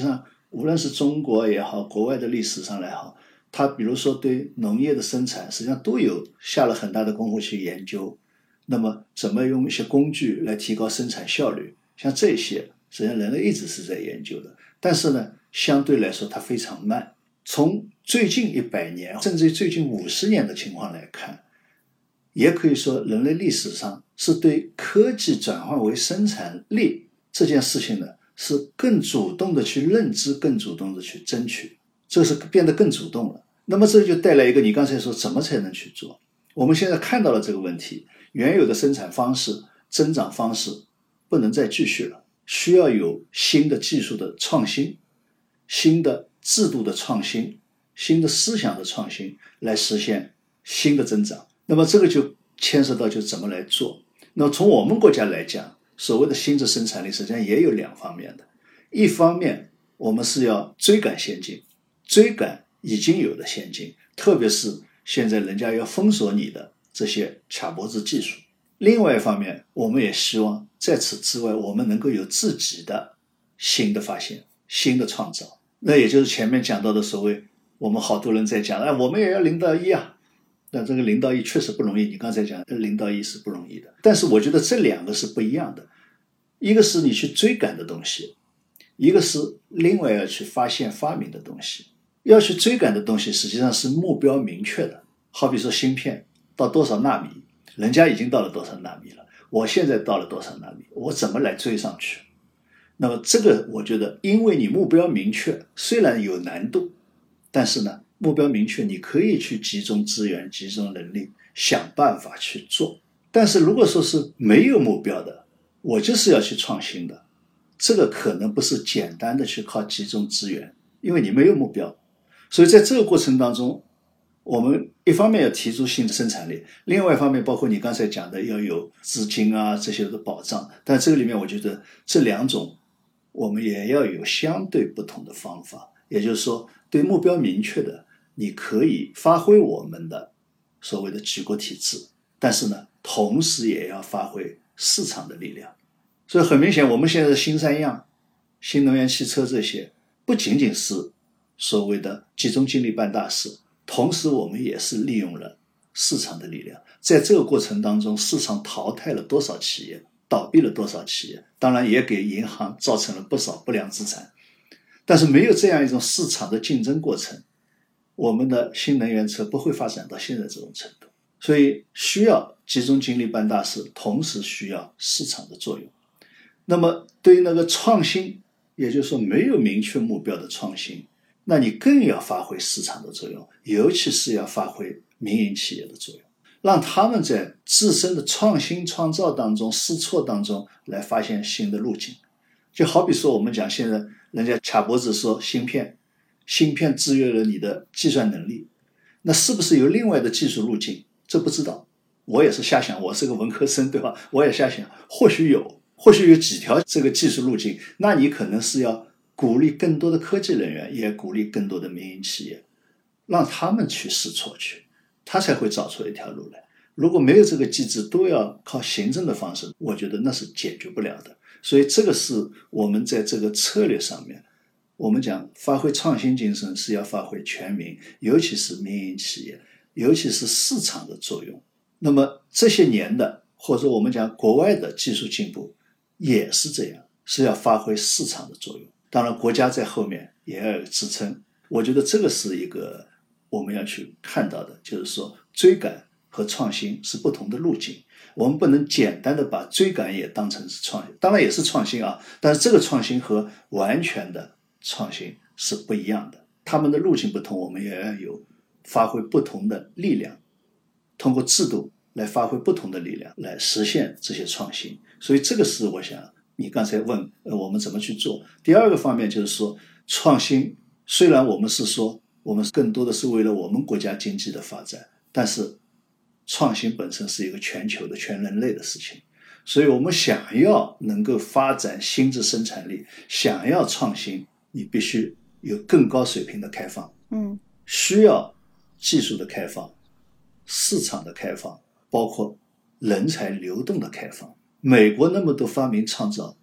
无论是中国也好，国外的历史上来好，它比如说对农业的生产实际上都有下了很大的功夫去研究，那么怎么用一些工具来提高生产效率，像这些实际上人类一直是在研究的，但是呢相对来说它非常慢。从最近一百年甚至最近五十年的情况来看，也可以说人类历史上是对科技转换为生产力这件事情呢是更主动的去认知，更主动的去争取，这是变得更主动了。那么这就带来一个你刚才说怎么才能去做，我们现在看到了这个问题，原有的生产方式增长方式不能再继续了，需要有新的技术的创新，新的制度的创新，新的思想的创新，来实现新的增长。那么这个就牵涉到就怎么来做。那么从我们国家来讲，所谓的新质生产力实际上也有两方面的，一方面我们是要追赶先进，追赶已经有的先进，特别是现在人家要封锁你的这些卡脖子技术。另外一方面，我们也希望在此之外我们能够有自己的新的发现，新的创造。那也就是前面讲到的所谓我们好多人在讲，哎，我们也要零到一啊。那这个零到一确实不容易，你刚才讲零到一是不容易的，但是我觉得这两个是不一样的，一个是你去追赶的东西，一个是另外要去发现发明的东西。要去追赶的东西实际上是目标明确的，好比说芯片到多少纳米，人家已经到了多少纳米了，我现在到了多少纳米，我怎么来追上去。那么这个我觉得因为你目标明确，虽然有难度，但是呢目标明确，你可以去集中资源，集中能力，想办法去做。但是如果说是没有目标的，我就是要去创新的，这个可能不是简单的去靠集中资源，因为你没有目标。所以在这个过程当中，我们一方面要提出新的生产力，另外一方面包括你刚才讲的要有资金啊这些的保障，但这个里面我觉得这两种我们也要有相对不同的方法。也就是说对目标明确的，你可以发挥我们的所谓的举国体制，但是呢同时也要发挥市场的力量。所以很明显我们现在的新三样、新能源汽车这些不仅仅是所谓的集中精力办大事，同时我们也是利用了市场的力量。在这个过程当中，市场淘汰了多少企业，倒闭了多少企业，当然也给银行造成了不少不良资产。但是没有这样一种市场的竞争过程，我们的新能源车不会发展到现在这种程度。所以需要集中精力办大事，同时需要市场的作用。那么对于那个创新，也就是说没有明确目标的创新，那你更要发挥市场的作用，尤其是要发挥民营企业的作用，让他们在自身的创新创造当中、试错当中来发现新的路径。就好比说我们讲现在人家卡脖子说芯片，芯片制约了你的计算能力，那是不是有另外的技术路径？这不知道，我也是瞎想，我是个文科生，对吧？我也瞎想，或许有，或许有几条这个技术路径，那你可能是要鼓励更多的科技人员，也鼓励更多的民营企业，让他们去试错去，他才会找出一条路来。如果没有这个机制，都要靠行政的方式，我觉得那是解决不了的。所以这个是我们在这个策略上面，我们讲发挥创新精神是要发挥全民，尤其是民营企业，尤其是市场的作用。那么这些年的或者我们讲国外的技术进步也是这样，是要发挥市场的作用。当然国家在后面也要有支撑。我觉得这个是一个我们要去看到的，就是说追赶和创新是不同的路径。我们不能简单的把追赶也当成是创新，当然也是创新啊，但是这个创新和完全的创新是不一样的，他们的路径不同，我们也要有发挥不同的力量，通过制度来发挥不同的力量来实现这些创新。所以这个是我想你刚才问呃我们怎么去做。第二个方面就是说创新，虽然我们是说我们更多的是为了我们国家经济的发展，但是创新本身是一个全球的全人类的事情，所以我们想要能够发展新质生产力，想要创新，你必须有更高水平的开放， 嗯， 需要技术的开放，市场的开放，包括人才流动的开放。美国那么多发明创造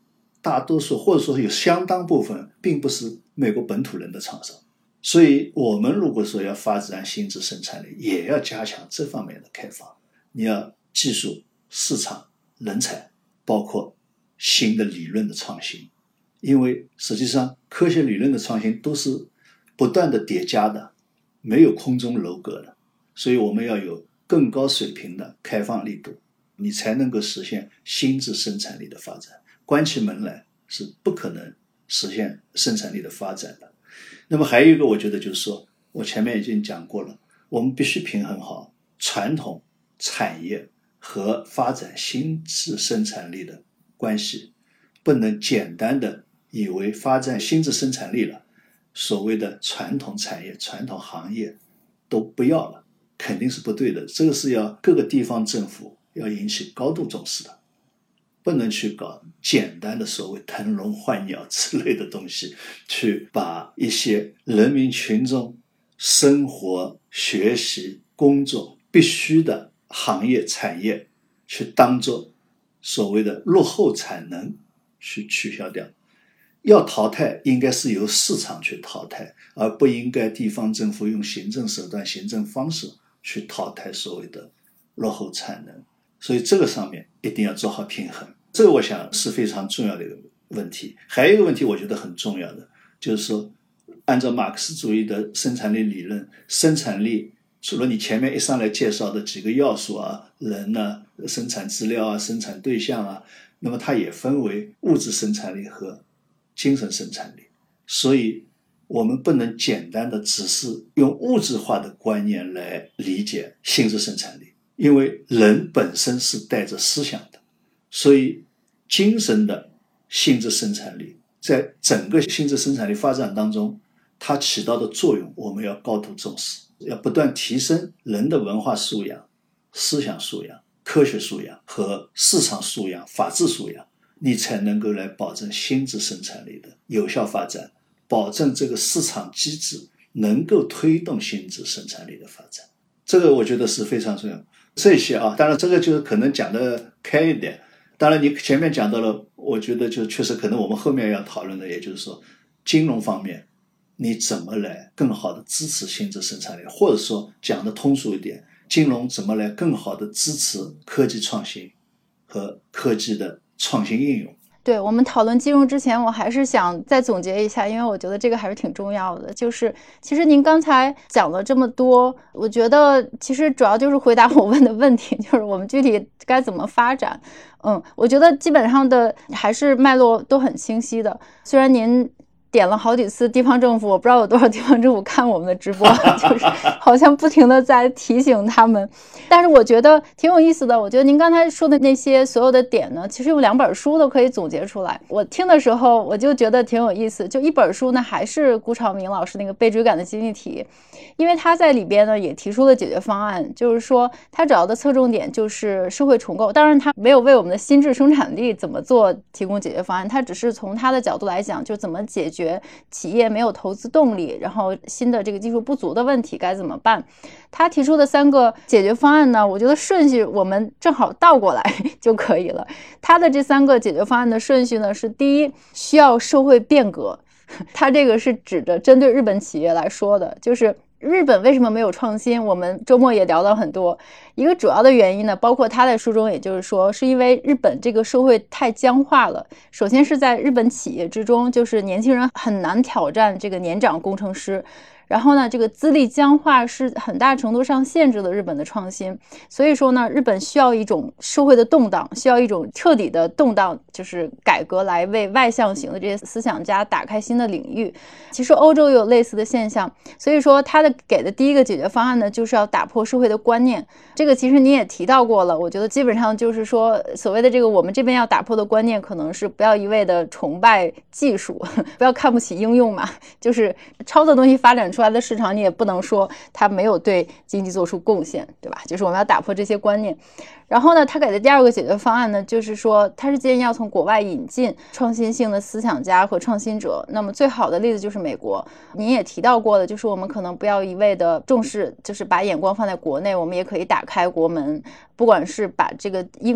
大多数或者说有相当部分并不是美国本土人的厂商。所以我们如果说要发展新质生产力，也要加强这方面的开发。你要技术、市场、人才，包括新的理论的创新。因为实际上科学理论的创新都是不断的叠加的，没有空中楼阁的。所以我们要有更高水平的开放力度，你才能够实现新质生产力的发展。关起门来是不可能实现生产力的发展的。那么还有一个我觉得就是说，我前面已经讲过了，我们必须平衡好传统产业和发展新质生产力的关系，不能简单的以为发展新质生产力了，所谓的传统产业、传统行业都不要了，肯定是不对的。这个是要各个地方政府要引起高度重视的，不能去搞简单的所谓腾笼换鸟之类的东西，去把一些人民群众生活、学习、工作必须的行业产业去当作所谓的落后产能去取消掉。要淘汰应该是由市场去淘汰，而不应该地方政府用行政手段、行政方式去淘汰所谓的落后产能。所以这个上面一定要做好平衡，这个我想是非常重要的一个问题。还有一个问题我觉得很重要的，就是说按照马克思主义的生产力理论，生产力除了你前面一上来介绍的几个要素啊，人啊，生产资料啊，生产对象啊，那么它也分为物质生产力和精神生产力。所以我们不能简单的只是用物质化的观念来理解新质生产力，因为人本身是带着思想的，所以精神的新质生产力在整个新质生产力发展当中，它起到的作用我们要高度重视，要不断提升人的文化素养、思想素养、科学素养和市场素养、法治素养，你才能够来保证新质生产力的有效发展，保证这个市场机制能够推动新质生产力的发展。这个我觉得是非常重要。这些啊，当然这个就是可能讲得开一点，当然你前面讲到了，我觉得就确实可能我们后面要讨论的，也就是说金融方面你怎么来更好的支持新质生产力，或者说讲得通俗一点，金融怎么来更好的支持科技创新和科技的创新应用。 对，我们讨论金融之前，我还是想再总结一下，因为我觉得这个还是挺重要的。就是其实您刚才讲了这么多，我觉得其实主要就是回答我问的问题，就是我们具体该怎么发展。嗯，我觉得基本上的还是脉络都很清晰的。虽然您点了好几次地方政府，我不知道有多少地方政府看我们的直播，就是好像不停的在提醒他们。但是我觉得挺有意思的，我觉得您刚才说的那些所有的点呢，其实用两本书都可以总结出来。我听的时候我就觉得挺有意思，就一本书呢还是顾长明老师那个被追赶的经济体，因为他在里边呢也提出了解决方案，就是说他主要的侧重点就是社会重构。当然他没有为我们的新质生产力怎么做提供解决方案，他只是从他的角度来讲，就怎么解决企业没有投资动力，然后新的这个技术不足的问题该怎么办。他提出的三个解决方案呢，我觉得顺序我们正好倒过来就可以了。他的这三个解决方案的顺序呢是：第一，需要社会变革，他这个是指着针对日本企业来说的，就是日本为什么没有创新，我们周末也聊到很多。一个主要的原因呢，包括他在书中也就是说，是因为日本这个社会太僵化了。首先是在日本企业之中，就是年轻人很难挑战这个年长工程师，然后呢这个资历僵化是很大程度上限制了日本的创新。所以说呢，日本需要一种社会的动荡，需要一种彻底的动荡，就是改革，来为外向型的这些思想家打开新的领域。其实欧洲也有类似的现象，所以说他的给的第一个解决方案呢，就是要打破社会的观念。这个其实你也提到过了，我觉得基本上就是说，所谓的这个我们这边要打破的观念，可能是不要一味的崇拜技术，不要看不起应用嘛，就是抄的东西发展出来的市场，你也不能说它没有对经济做出贡献，对吧？就是我们要打破这些观念。然后呢，他给的第二个解决方案呢，就是说他是建议要从国外引进创新性的思想家和创新者。那么最好的例子就是美国，您也提到过的，就是我们可能不要一味的重视，就是把眼光放在国内，我们也可以打开国门，不管是把这个应用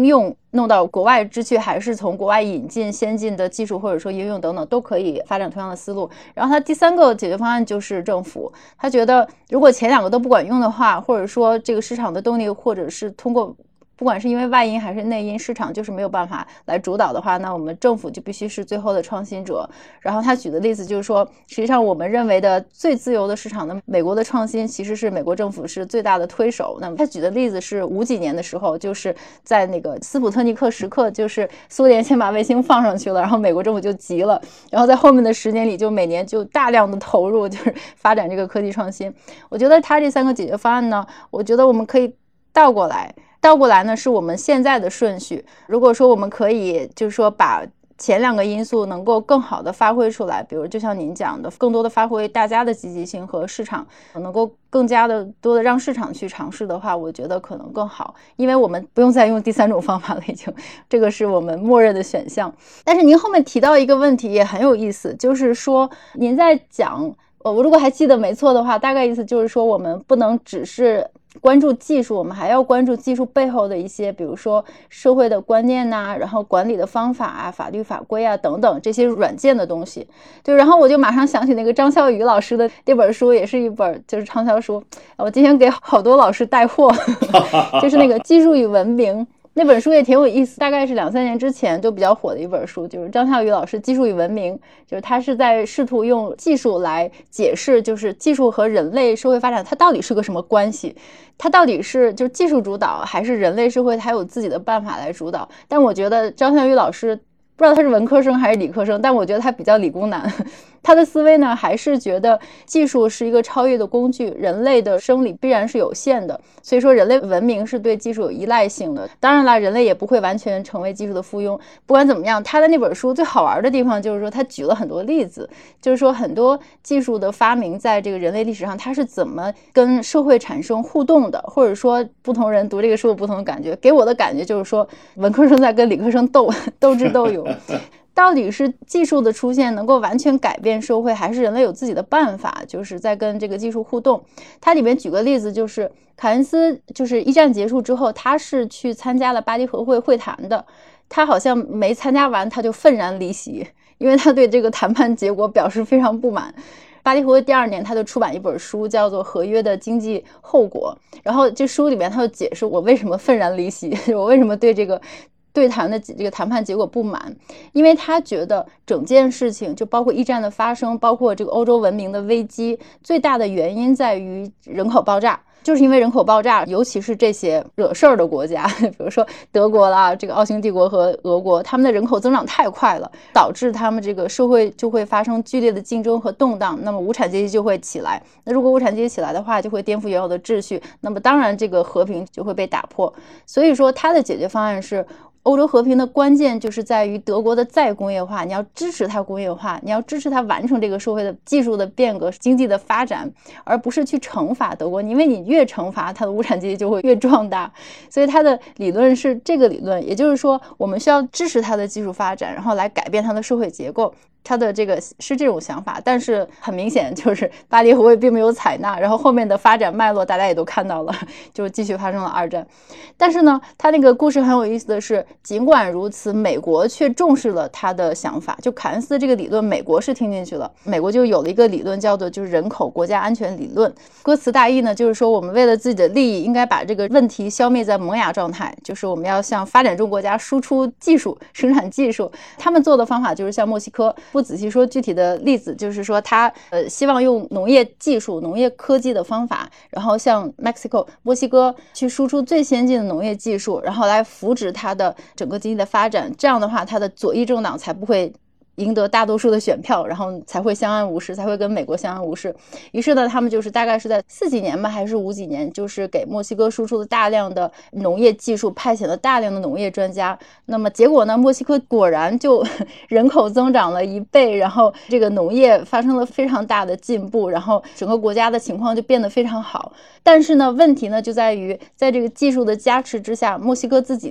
弄到国外之去，还是从国外引进先进的技术或者说应用等等，都可以发展同样的思路。然后他第三个解决方案就是政府，他觉得如果前两个都不管用的话，或者说这个市场的动力或者是通过不管是因为外因还是内因，市场就是没有办法来主导的话，那我们政府就必须是最后的创新者。然后他举的例子就是说，实际上我们认为的最自由的市场的美国的创新，其实是美国政府是最大的推手。那么他举的例子是五几年的时候，就是在那个斯普特尼克时刻，就是苏联先把卫星放上去了，然后美国政府就急了，然后在后面的十年里就每年就大量的投入，就是发展这个科技创新。我觉得他这三个解决方案呢，我觉得我们可以倒过来倒过来呢，是我们现在的顺序。如果说我们可以就是说把前两个因素能够更好的发挥出来，比如就像您讲的，更多的发挥大家的积极性和市场能够更加的多的让市场去尝试的话，我觉得可能更好，因为我们不用再用第三种方法了，已经这个是我们默认的选项。但是您后面提到一个问题也很有意思，就是说您在讲呃，我如果还记得没错的话，大概意思就是说我们不能只是关注技术，我们还要关注技术背后的一些比如说社会的观念呐、啊，然后管理的方法啊，法律法规啊等等这些软件的东西。就然后我就马上想起那个张笑宇老师的这本书，也是一本就是畅销书，我今天给好多老师带货就是那个技术与文明，那本书也挺有意思，大概是两三年之前就比较火的一本书，就是张笑宇老师《技术与文明》，就是他是在试图用技术来解释，就是技术和人类社会发展它到底是个什么关系，它到底是就是技术主导还是人类社会它有自己的办法来主导。但我觉得张笑宇老师不知道他是文科生还是理科生，但我觉得他比较理工男。他的思维呢，还是觉得技术是一个超越的工具，人类的生理必然是有限的，所以说人类文明是对技术有依赖性的。当然了，人类也不会完全成为技术的附庸。不管怎么样，他的那本书最好玩的地方就是说他举了很多例子，就是说很多技术的发明在这个人类历史上它是怎么跟社会产生互动的，或者说不同人读这个书有不同的感觉。给我的感觉就是说文科生在跟理科生斗斗智斗勇到底是技术的出现能够完全改变社会，还是人类有自己的办法，就是在跟这个技术互动。它里面举个例子，就是凯恩斯就是一战结束之后，他是去参加了巴黎和会会谈的，他好像没参加完他就愤然离席，因为他对这个谈判结果表示非常不满。巴黎和会第二年他就出版一本书叫做《合约的经济后果》，然后这书里面他就解释我为什么愤然离席，我为什么对这个对谈的这个谈判结果不满。因为他觉得整件事情就包括一战的发生，包括这个欧洲文明的危机，最大的原因在于人口爆炸，就是因为人口爆炸，尤其是这些惹事儿的国家，比如说德国啦，这个奥匈帝国和俄国，他们的人口增长太快了，导致他们这个社会就会发生剧烈的竞争和动荡，那么无产阶级就会起来，那如果无产阶级起来的话，就会颠覆原有的秩序，那么当然这个和平就会被打破。所以说他的解决方案是欧洲和平的关键就是在于德国的再工业化，你要支持它工业化，你要支持它完成这个社会的技术的变革、经济的发展，而不是去惩罚德国，因为你越惩罚它的无产阶级就会越壮大。所以它的理论是这个理论，也就是说我们需要支持它的技术发展，然后来改变它的社会结构。他的这个是这种想法，但是很明显就是巴黎和会并没有采纳，然后后面的发展脉络大家也都看到了，就继续发生了二战。但是呢，他那个故事很有意思的是，尽管如此，美国却重视了他的想法，就凯恩斯这个理论美国是听进去了，美国就有了一个理论叫做就是人口国家安全理论。歌词大意呢就是说我们为了自己的利益应该把这个问题消灭在萌芽状态，就是我们要向发展中国家输出技术，生产技术。他们做的方法就是像墨西哥，不仔细说具体的例子，就是说他呃希望用农业技术、农业科技的方法，然后像 Mexico 墨西哥去输出最先进的农业技术，然后来扶植它的整个经济的发展。这样的话，它的左翼政党才不会赢得大多数的选票，然后才会相安无事，才会跟美国相安无事。于是呢，他们就是大概是在四几年吧，还是五几年，就是给墨西哥输出了大量的农业技术，派遣了大量的农业专家。那么结果呢，墨西哥果然就人口增长了一倍，然后这个农业发生了非常大的进步，然后整个国家的情况就变得非常好。但是呢，问题呢就在于在这个技术的加持之下，墨西哥自己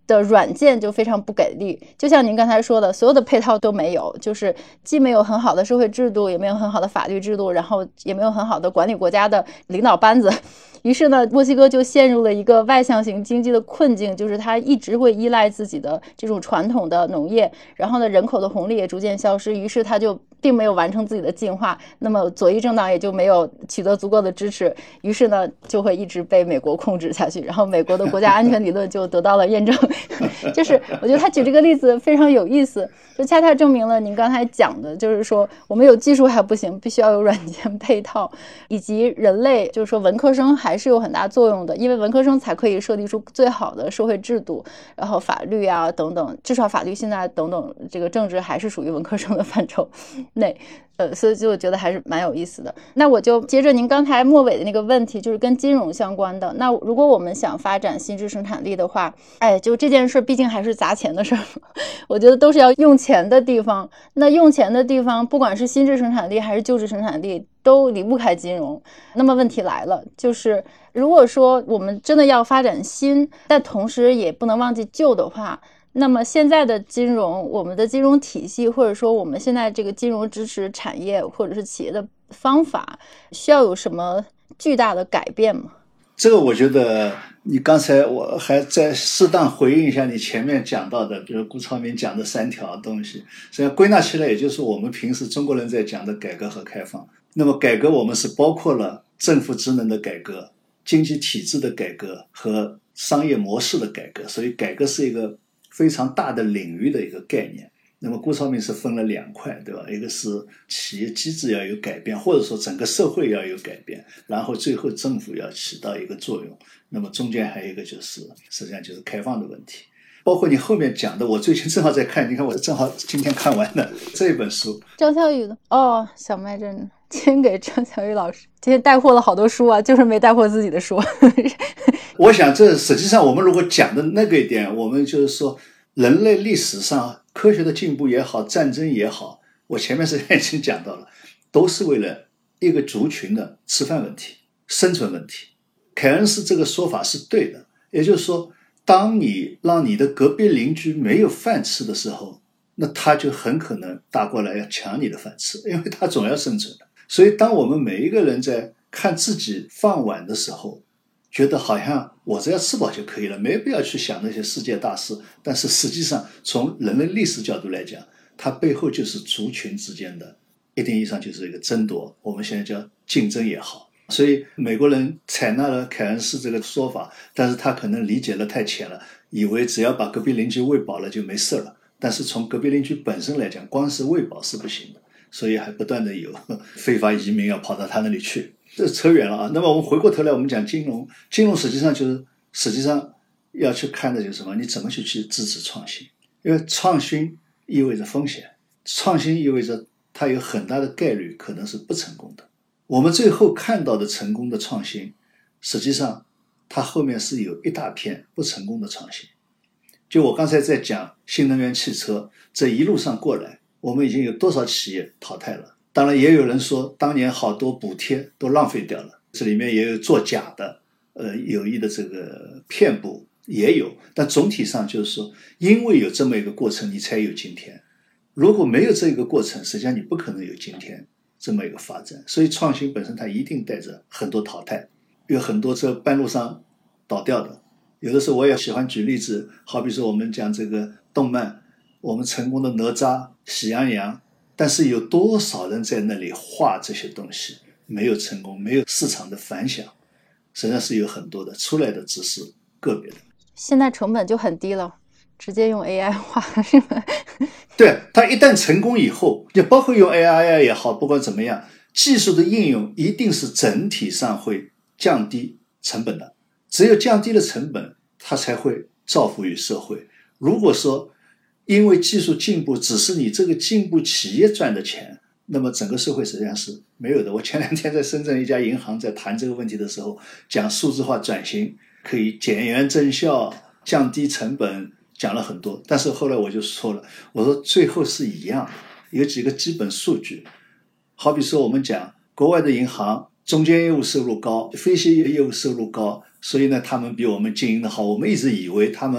的软件就非常不给力，就像您刚才说的，所有的配套都没有，就是既没有很好的社会制度，也没有很好的法律制度，然后也没有很好的管理国家的领导班子。于是呢，墨西哥就陷入了一个外向型经济的困境，就是它一直会依赖自己的这种传统的农业，然后呢，人口的红利也逐渐消失，于是它就并没有完成自己的进化，那么左翼政党也就没有取得足够的支持，于是呢，就会一直被美国控制下去，然后美国的国家安全理论就得到了验证。就是我觉得他举这个例子非常有意思，就恰恰证明了您刚才讲的，就是说我们有技术还不行，必须要有软件配套，以及人类就是说文科生还是有很大作用的，因为文科生才可以设计出最好的社会制度，然后法律啊等等，至少法律现在等等这个政治还是属于文科生的范畴内。呃，所以就我觉得还是蛮有意思的。那我就接着您刚才末尾的那个问题，就是跟金融相关的。那如果我们想发展新质生产力的话，哎，就这件事毕竟还是砸钱的事儿，我觉得都是要用钱的地方。那用钱的地方，不管是新质生产力还是旧质生产力，都离不开金融。那么问题来了，就是如果说我们真的要发展新，但同时也不能忘记旧的话，那么现在的金融，我们的金融体系，或者说我们现在这个金融支持产业或者是企业的方法，需要有什么巨大的改变吗？ 这个我觉得你刚才我还在适当回应一下你前面讲到的，比如顾超明讲的三条东西，实际上归纳起来也就是我们平时中国人在讲的改革和开放。那么改革我们是包括了政府职能的改革、经济体制的改革和商业模式的改革，所以改革是一个非常大的领域的一个概念。那么顾超明是分了两块，对吧？一个是企业机制要有改变，或者说整个社会要有改变，然后最后政府要起到一个作用。那么中间还有一个就是实际上就是开放的问题，包括你后面讲的，我最近正好在看，你看我正好今天看完的这本书， 张小雨的哦，小麦真先给张小雨老师今天带货了好多书啊，就是没带货自己的书。 我想这实际上我们如果讲的那个一点，我们就是说人类历史上科学的进步也好，战争也好，我前面是已经讲到了，都是为了一个族群的吃饭问题、生存问题。凯恩斯这个说法是对的，也就是说当你让你的隔壁邻居没有饭吃的时候，那他就很可能打过来要抢你的饭吃，因为他总要生存的。所以当我们每一个人在看自己饭碗的时候，觉得好像我只要吃饱就可以了，没必要去想那些世界大事，但是实际上从人类历史角度来讲，它背后就是族群之间的一定意义上就是一个争夺，我们现在叫竞争也好。所以美国人采纳了凯恩斯这个说法，但是他可能理解了太浅了，以为只要把隔壁邻居喂饱了就没事了。但是从隔壁邻居本身来讲，光是喂饱是不行的，所以还不断的有非法移民要跑到他那里去。这扯远了啊。那么我们回过头来，我们讲金融，金融实际上就是实际上要去看的就是什么？你怎么去去支持创新？因为创新意味着风险，创新意味着它有很大的概率可能是不成功的。我们最后看到的成功的创新，实际上它后面是有一大片不成功的创新。就我刚才在讲新能源汽车，这一路上过来，我们已经有多少企业淘汰了？当然也有人说当年好多补贴都浪费掉了，这里面也有作假的呃，有意的这个骗补也有，但总体上就是说因为有这么一个过程你才有今天，如果没有这个过程，实际上你不可能有今天这么一个发展。所以创新本身它一定带着很多淘汰，有很多这半路上倒掉的。有的时候我也喜欢举例子，好比说我们讲这个动漫，我们成功的哪吒、喜羊羊，但是有多少人在那里画这些东西没有成功，没有市场的反响，实际上是有很多的，出来的只是个别的。 现在成本就很低了，直接用 A I 画是吧？ 对，它一旦成功以后，也包括用 A I 也好，不管怎么样，技术的应用一定是整体上会降低成本的，只有降低了成本，它才会造福于社会。如果说因为技术进步只是你这个进步企业赚的钱，那么整个社会实际上是没有的。我前两天在深圳一家银行在谈这个问题的时候，讲数字化转型可以减员增效、降低成本，讲了很多，但是后来我就说了，我说最后是一样，有几个基本数据。好比说我们讲国外的银行中间业务收入高，非息业务收入高，所以呢他们比我们经营的好，我们一直以为他们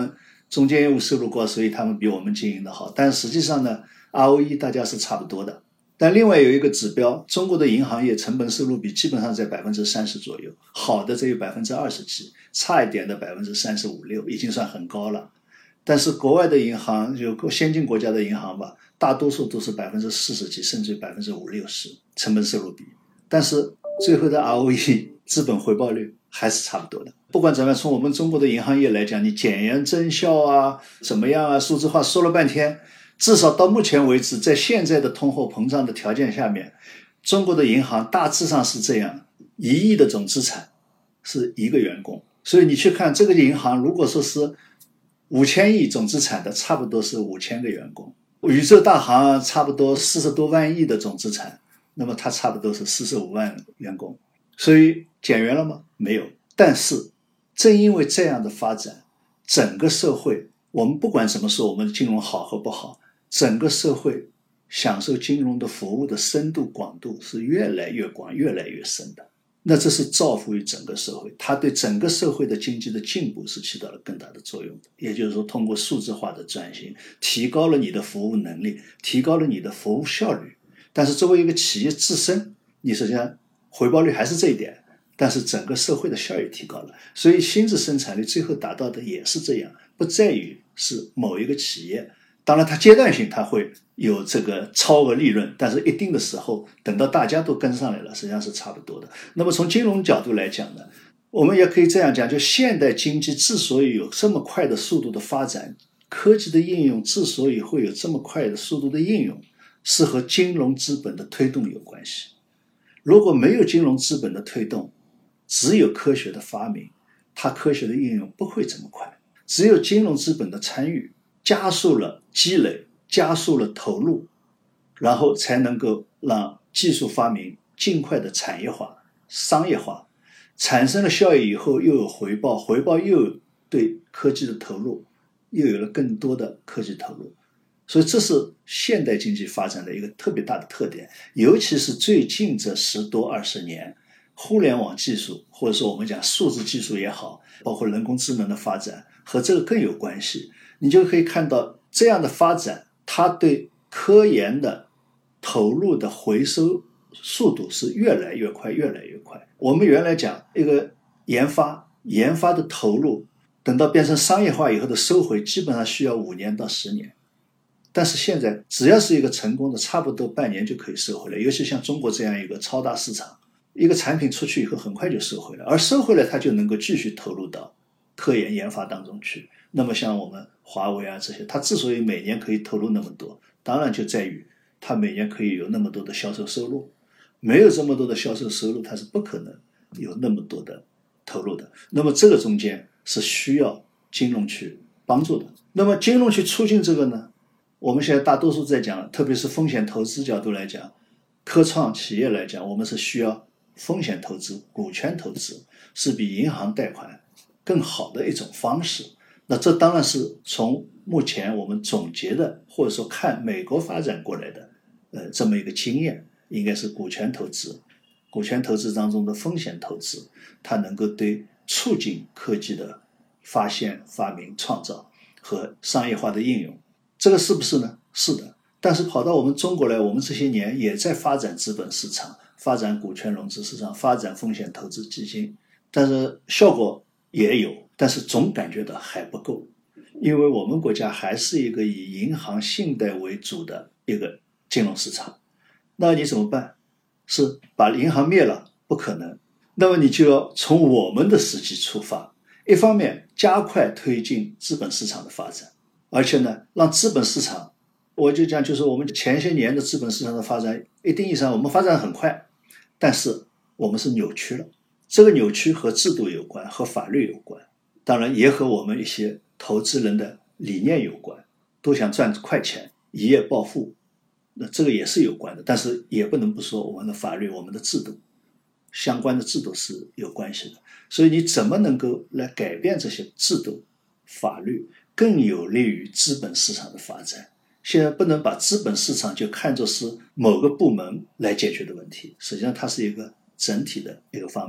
中间业务收入高，所以他们比我们经营的好。但实际上呢 R O E 大家是差不多的。但另外有一个指标，中国的银行业成本收入比基本上在 百分之三十 左右，好的只有 百分之二十几，差一点的 百分之三十五六， 已经算很高了。但是国外的银行，就先进国家的银行吧，大多数都是 百分之四十 几，甚至 百分之五六十 成本收入比。但是最后的 R O E 资本回报率还是差不多的。不管怎么样，从我们中国的银行业来讲，你检验增效啊怎么样啊，数字化说了半天，至少到目前为止，在现在的通货膨胀的条件下面，中国的银行大致上是这样，一亿的总资产是一个员工。所以你去看这个银行，如果说是五千亿总资产的，差不多是五千个员工。宇宙大行差不多四十多万亿的总资产，那么它差不多是四十五万员工。所以减员了吗？没有。但是正因为这样的发展，整个社会，我们不管怎么说我们的金融好和不好，整个社会享受金融的服务的深度广度是越来越广越来越深的。那这是造福于整个社会，它对整个社会的经济的进步是起到了更大的作用的。也就是说，通过数字化的转型，提高了你的服务能力，提高了你的服务效率。但是作为一个企业自身，你实际上回报率还是这一点，但是整个社会的效益提高了。所以新质生产率最后达到的也是这样，不在于是某一个企业，当然它阶段性它会有这个超额利润，但是一定的时候等到大家都跟上来了，实际上是差不多的。那么从金融角度来讲呢，我们也可以这样讲，就现代经济之所以有这么快的速度的发展，科技的应用之所以会有这么快的速度的应用，是和金融资本的推动有关系。如果没有金融资本的推动，只有科学的发明，它科学的应用不会这么快。只有金融资本的参与，加速了积累，加速了投入，然后才能够让技术发明尽快的产业化、商业化，产生了效益以后又有回报，回报又有对科技的投入，又有了更多的科技投入。所以这是现代经济发展的一个特别大的特点，尤其是最近这十多二十年，互联网技术或者说我们讲数字技术也好，包括人工智能的发展和这个更有关系。你就可以看到这样的发展，它对科研的投入的回收速度是越来越快越来越快。我们原来讲一个研发研发的投入，等到变成商业化以后的收回基本上需要五年到十年，但是现在只要是一个成功的，差不多半年就可以收回来。尤其像中国这样一个超大市场，一个产品出去以后很快就收回来，而收回来它就能够继续投入到科研研发当中去。那么像我们华为啊这些，它之所以每年可以投入那么多，当然就在于它每年可以有那么多的销售收入。没有这么多的销售收入，它是不可能有那么多的投入的。那么这个中间是需要金融去帮助的。那么金融去促进这个呢，我们现在大多数在讲，特别是风险投资角度来讲，科创企业来讲，我们是需要风险投资，股权投资是比银行贷款更好的一种方式。那这当然是从目前我们总结的，或者说看美国发展过来的呃这么一个经验，应该是股权投资。股权投资当中的风险投资，它能够对促进科技的发现、发明、创造和商业化的应用。这个是不是呢？是的。但是跑到我们中国来，我们这些年也在发展资本市场，发展股权融资市场，发展风险投资基金，但是效果也有，但是总感觉到还不够。因为我们国家还是一个以银行信贷为主的一个金融市场。那你怎么办？是把银行灭了？不可能。那么你就要从我们的实际出发，一方面加快推进资本市场的发展，而且呢，让资本市场，我就讲就是我们前些年的资本市场的发展，一定意义上我们发展很快，但是我们是扭曲了。这个扭曲和制度有关，和法律有关，当然也和我们一些投资人的理念有关，都想赚快钱，一夜暴富，那这个也是有关的。但是也不能不说我们的法律，我们的制度，相关的制度是有关系的。所以你怎么能够来改变这些制度法律，更有利于资本市场的发展。现在不能把资本市场就看作是某个部门来解决的问题，实际上它是一个整体的一个方面。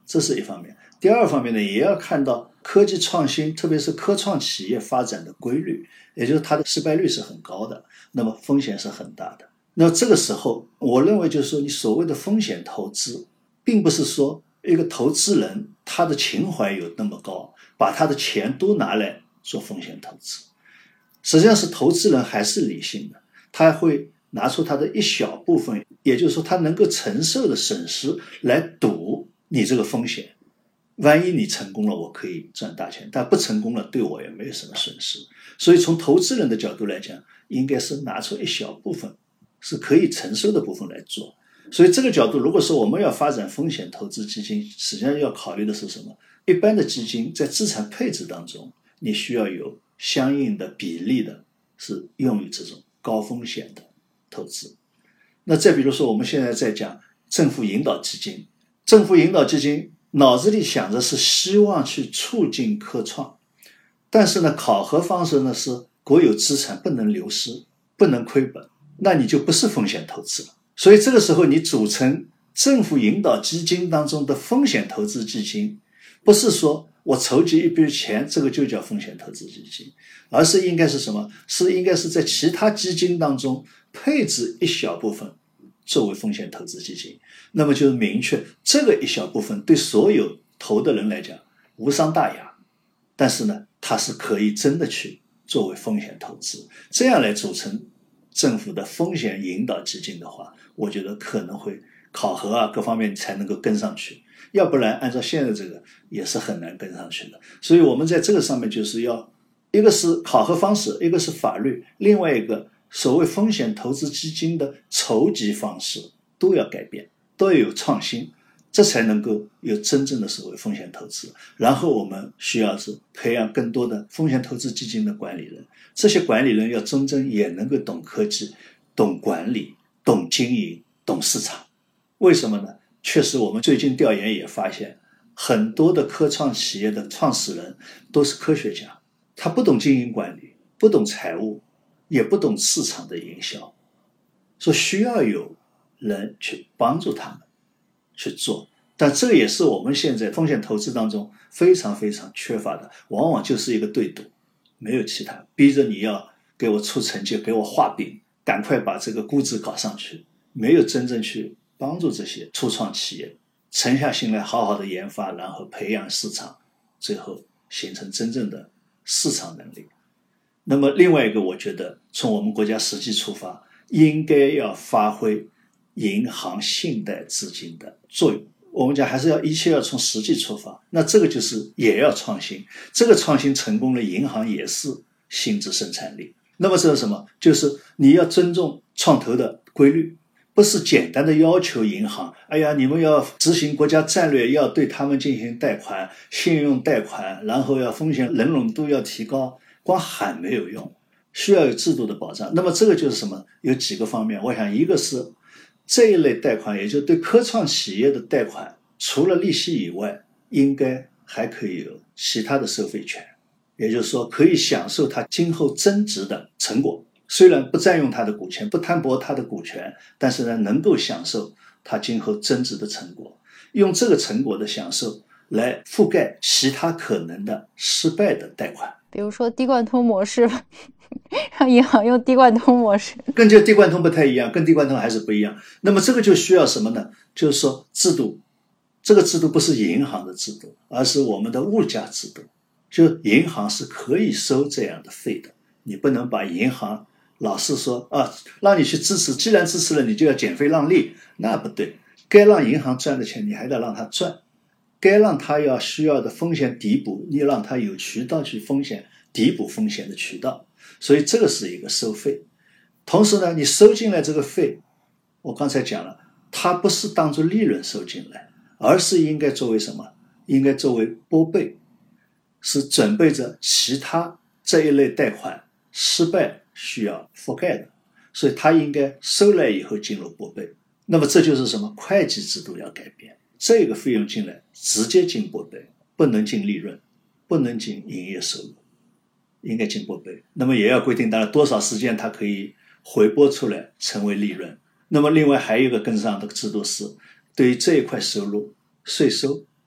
这是一方面。第二方面呢，也要看到科技创新，特别是科创企业发展的规律，也就是它的失败率是很高的，那么风险是很大的。那这个时候我认为就是说，你所谓的风险投资并不是说一个投资人他的情怀有那么高，把他的钱都拿来做风险投资。实际上是投资人还是理性的，他会拿出他的一小部分，也就是说他能够承受的损失来赌你这个风险。万一你成功了，我可以赚大钱，但不成功了，对我也没有什么损失。所以从投资人的角度来讲，应该是拿出一小部分是可以承受的部分来做。所以这个角度，如果说我们要发展风险投资基金，实际上要考虑的是什么？一般的基金在资产配置当中，你需要有相应的比例的是用于这种高风险的投资。那再比如说我们现在在讲政府引导基金，政府引导基金脑子里想着是希望去促进科创，但是呢考核方式呢是国有资产不能流失，不能亏本，那你就不是风险投资了。所以这个时候你组成政府引导基金当中的风险投资基金，不是说我筹集一笔钱这个就叫风险投资基金，而是应该是什么？是应该是在其他基金当中配置一小部分作为风险投资基金，那么就是明确这个一小部分对所有投的人来讲无伤大雅，但是呢它是可以真的去作为风险投资，这样来组成政府的风险引导基金的话，我觉得可能会考核啊各方面才能够跟上去，要不然按照现在这个也是很难跟上去的。所以我们在这个上面就是要，一个是考核方式，一个是法律，另外一个所谓风险投资基金的筹集方式都要改变，都要有创新，这才能够有真正的所谓风险投资。然后我们需要是培养更多的风险投资基金的管理人，这些管理人要真正也能够懂科技，懂管理，懂经营，懂市场。为什么呢？确实我们最近调研也发现，很多的科创企业的创始人都是科学家，他不懂经营管理，不懂财务，也不懂市场的营销，所以需要有人去帮助他们去做。但这也是我们现在风险投资当中非常非常缺乏的，往往就是一个对赌，没有其他，逼着你要给我出成绩，给我画饼，赶快把这个估值搞上去，没有真正去帮助这些初创企业沉下心来好好的研发，然后培养市场，最后形成真正的市场能力。那么另外一个，我觉得从我们国家实际出发，应该要发挥银行信贷资金的作用。我们讲还是要一切要从实际出发，那这个就是也要创新，这个创新成功了，银行也是新质生产力。那么这是什么？就是你要尊重创投的规律，不是简单的要求银行，哎呀，你们要执行国家战略，要对他们进行贷款，信用贷款，然后要风险忍容度要提高，光喊没有用，需要有制度的保障。那么这个就是什么？有几个方面，我想一个是这一类贷款，也就是对科创企业的贷款，除了利息以外，应该还可以有其他的收费权，也就是说可以享受它今后增值的成果，虽然不占用它的股权，不摊薄它的股权，但是呢能够享受它今后增值的成果，用这个成果的享受来覆盖其他可能的失败的贷款， 比如说低贯通模式让银行用低贯通模式， 跟这低贯通不太一样，跟低贯通还是不一样。那么这个就需要什么呢？就是说制度，这个制度不是银行的制度，而是我们的物价制度。就银行是可以收这样的费的，你不能把银行老是说啊，让你去支持，既然支持了，你就要减费让利，那不对。该让银行赚的钱，你还得让它赚；该让它要需要的风险抵补，你让它有渠道去风险抵补风险的渠道。所以这个是一个收费。同时呢，你收进来这个费，我刚才讲了，它不是当作利润收进来，而是应该作为什么？应该作为拨备，是准备着其他这一类贷款失败需要覆盖的，所以它应该收来以后进入拨备。那么这就是什么？会计制度要改变，这个费用进来直接进拨备，不能进利润，不能进营业收入，应该进拨备。那么也要规定当然多少时间它可以回拨出来成为利润。那么另外还有一个跟上的制度是，对于这一块收入税收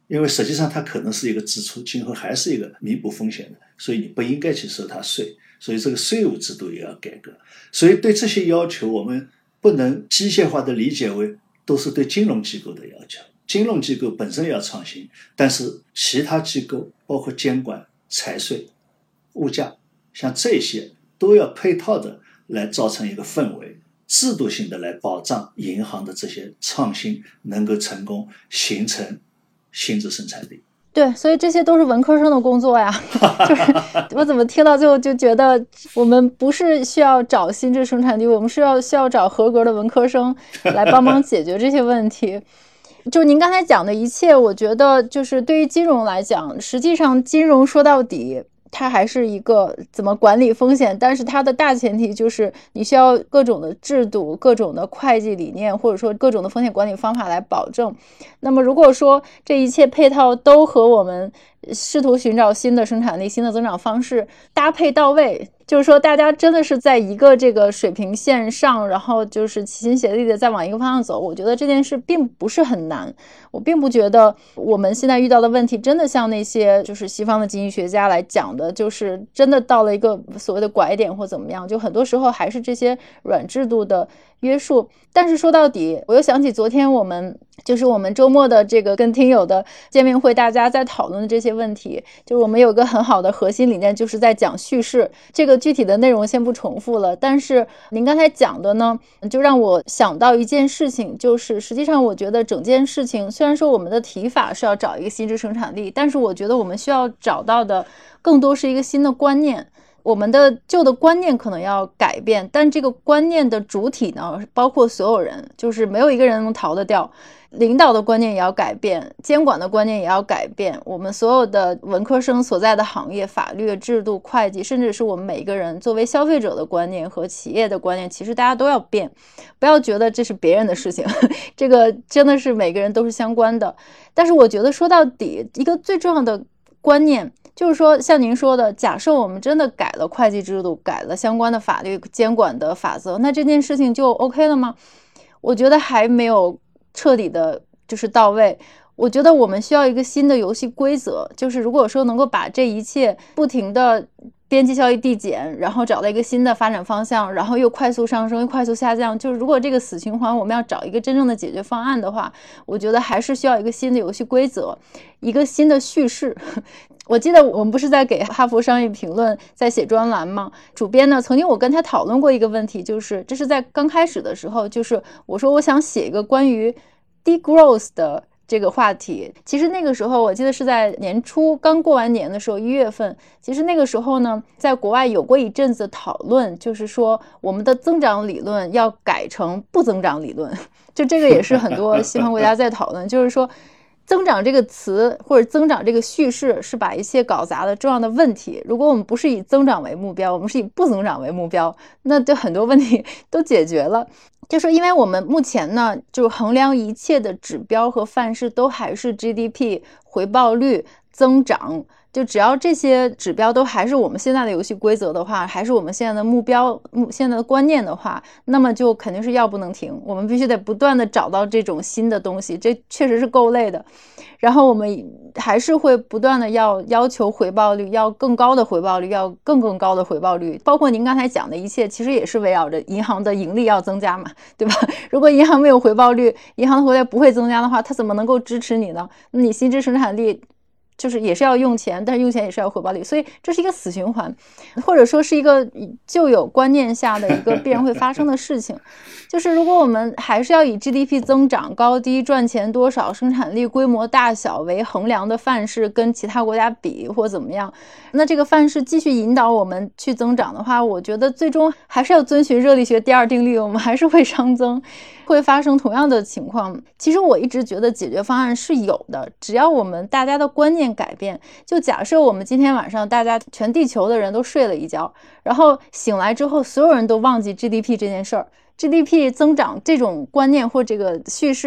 因为实际上它可能是一个支出，今后还是一个弥补风险的，所以你不应该去收它税，所以这个税务制度也要改革。所以对这些要求我们不能机械化的理解为都是对金融机构的要求，金融机构本身要创新，但是其他机构包括监管、财税、物价，像这些都要配套的来造成一个氛围，制度性的来保障银行的这些创新能够成功形成新质生产力。 对，所以这些都是文科生的工作呀。就是我怎么听到最后就觉得我们不是需要找新质生产力，我们是要需要找合格的文科生来帮忙解决这些问题。就您刚才讲的一切，我觉得就是对于金融来讲，实际上金融说到底它还是一个怎么管理风险，但是它的大前提就是你需要各种的制度、各种的会计理念，或者说各种的风险管理方法来保证。那么如果说这一切配套都和我们试图寻找新的生产力、新的增长方式搭配到位，就是说大家真的是在一个这个水平线上，然后就是齐心协力的再往一个方向走，我觉得这件事并不是很难。我并不觉得我们现在遇到的问题真的像那些就是西方的经济学家来讲的，就是真的到了一个所谓的拐点或怎么样，就很多时候还是这些软制度的约束。但是说到底，我又想起昨天我们就是我们周末的这个跟听友的见面会，大家在讨论这些问题，就是我们有个很好的核心理念，就是在讲叙事。这个具体的内容先不重复了，但是您刚才讲的呢，就让我想到一件事情，就是实际上我觉得整件事情虽然说我们的提法是要找一个新质生产力，但是我觉得我们需要找到的更多是一个新的观念。我们的旧的观念可能要改变，但这个观念的主体呢，包括所有人，就是没有一个人能逃得掉。领导的观念也要改变，监管的观念也要改变，我们所有的文科生所在的行业、法律、制度、会计，甚至是我们每一个人作为消费者的观念和企业的观念，其实大家都要变。不要觉得这是别人的事情，这个真的是每个人都是相关的。但是我觉得说到底，一个最重要的观念就是说，像您说的，假设我们真的改了会计制度，改了相关的法律监管的法则，那这件事情就 OK 了吗？我觉得还没有彻底的就是到位。我觉得我们需要一个新的游戏规则，就是如果说能够把这一切不停的边际效益递减，然后找到一个新的发展方向，然后又快速上升又快速下降，就是如果这个死循环我们要找一个真正的解决方案的话，我觉得还是需要一个新的游戏规则，一个新的叙事。我记得我们不是在给哈佛商业评论在写专栏吗？主编呢，曾经我跟他讨论过一个问题，就是这是在刚开始的时候，就是我说我想写一个关于 degrowth 的这个话题。其实那个时候我记得是在年初刚过完年的时候，一月份，其实那个时候呢，在国外有过一阵子讨论，就是说我们的增长理论要改成不增长理论。就这个也是很多西方国家在讨论，就是说增长这个词或者增长这个叙事是把一切搞砸的重要的问题。如果我们不是以增长为目标，我们是以不增长为目标，那就很多问题都解决了。就是因为我们目前呢，就衡量一切的指标和范式都还是 G D P、回报率、增长，就只要这些指标都还是我们现在的游戏规则的话，还是我们现在的目标、现在的观念的话，那么就肯定是要不能停，我们必须得不断的找到这种新的东西，这确实是够累的。然后我们还是会不断的要要求回报率，要更高的回报率，要更更高的回报率，包括您刚才讲的一切，其实也是围绕着银行的盈利要增加嘛，对吧？如果银行没有回报率，银行的回报率不会增加的话，它怎么能够支持你呢？那你新质生产力就是也是要用钱，但是用钱也是要回报率，所以这是一个死循环，或者说是一个旧有观念下的一个必然会发生的事情。就是如果我们还是要以 G D P 增长高低、赚钱多少、生产力规模大小为衡量的范式跟其他国家比或怎么样，那这个范式继续引导我们去增长的话，我觉得最终还是要遵循热力学第二定律，我们还是会熵增，会发生同样的情况。其实我一直觉得解决方案是有的，只要我们大家的观念改变。就假设我们今天晚上大家全地球的人都睡了一觉，然后醒来之后所有人都忘记 G D P 这件事儿， G D P 增长这种观念或这个叙事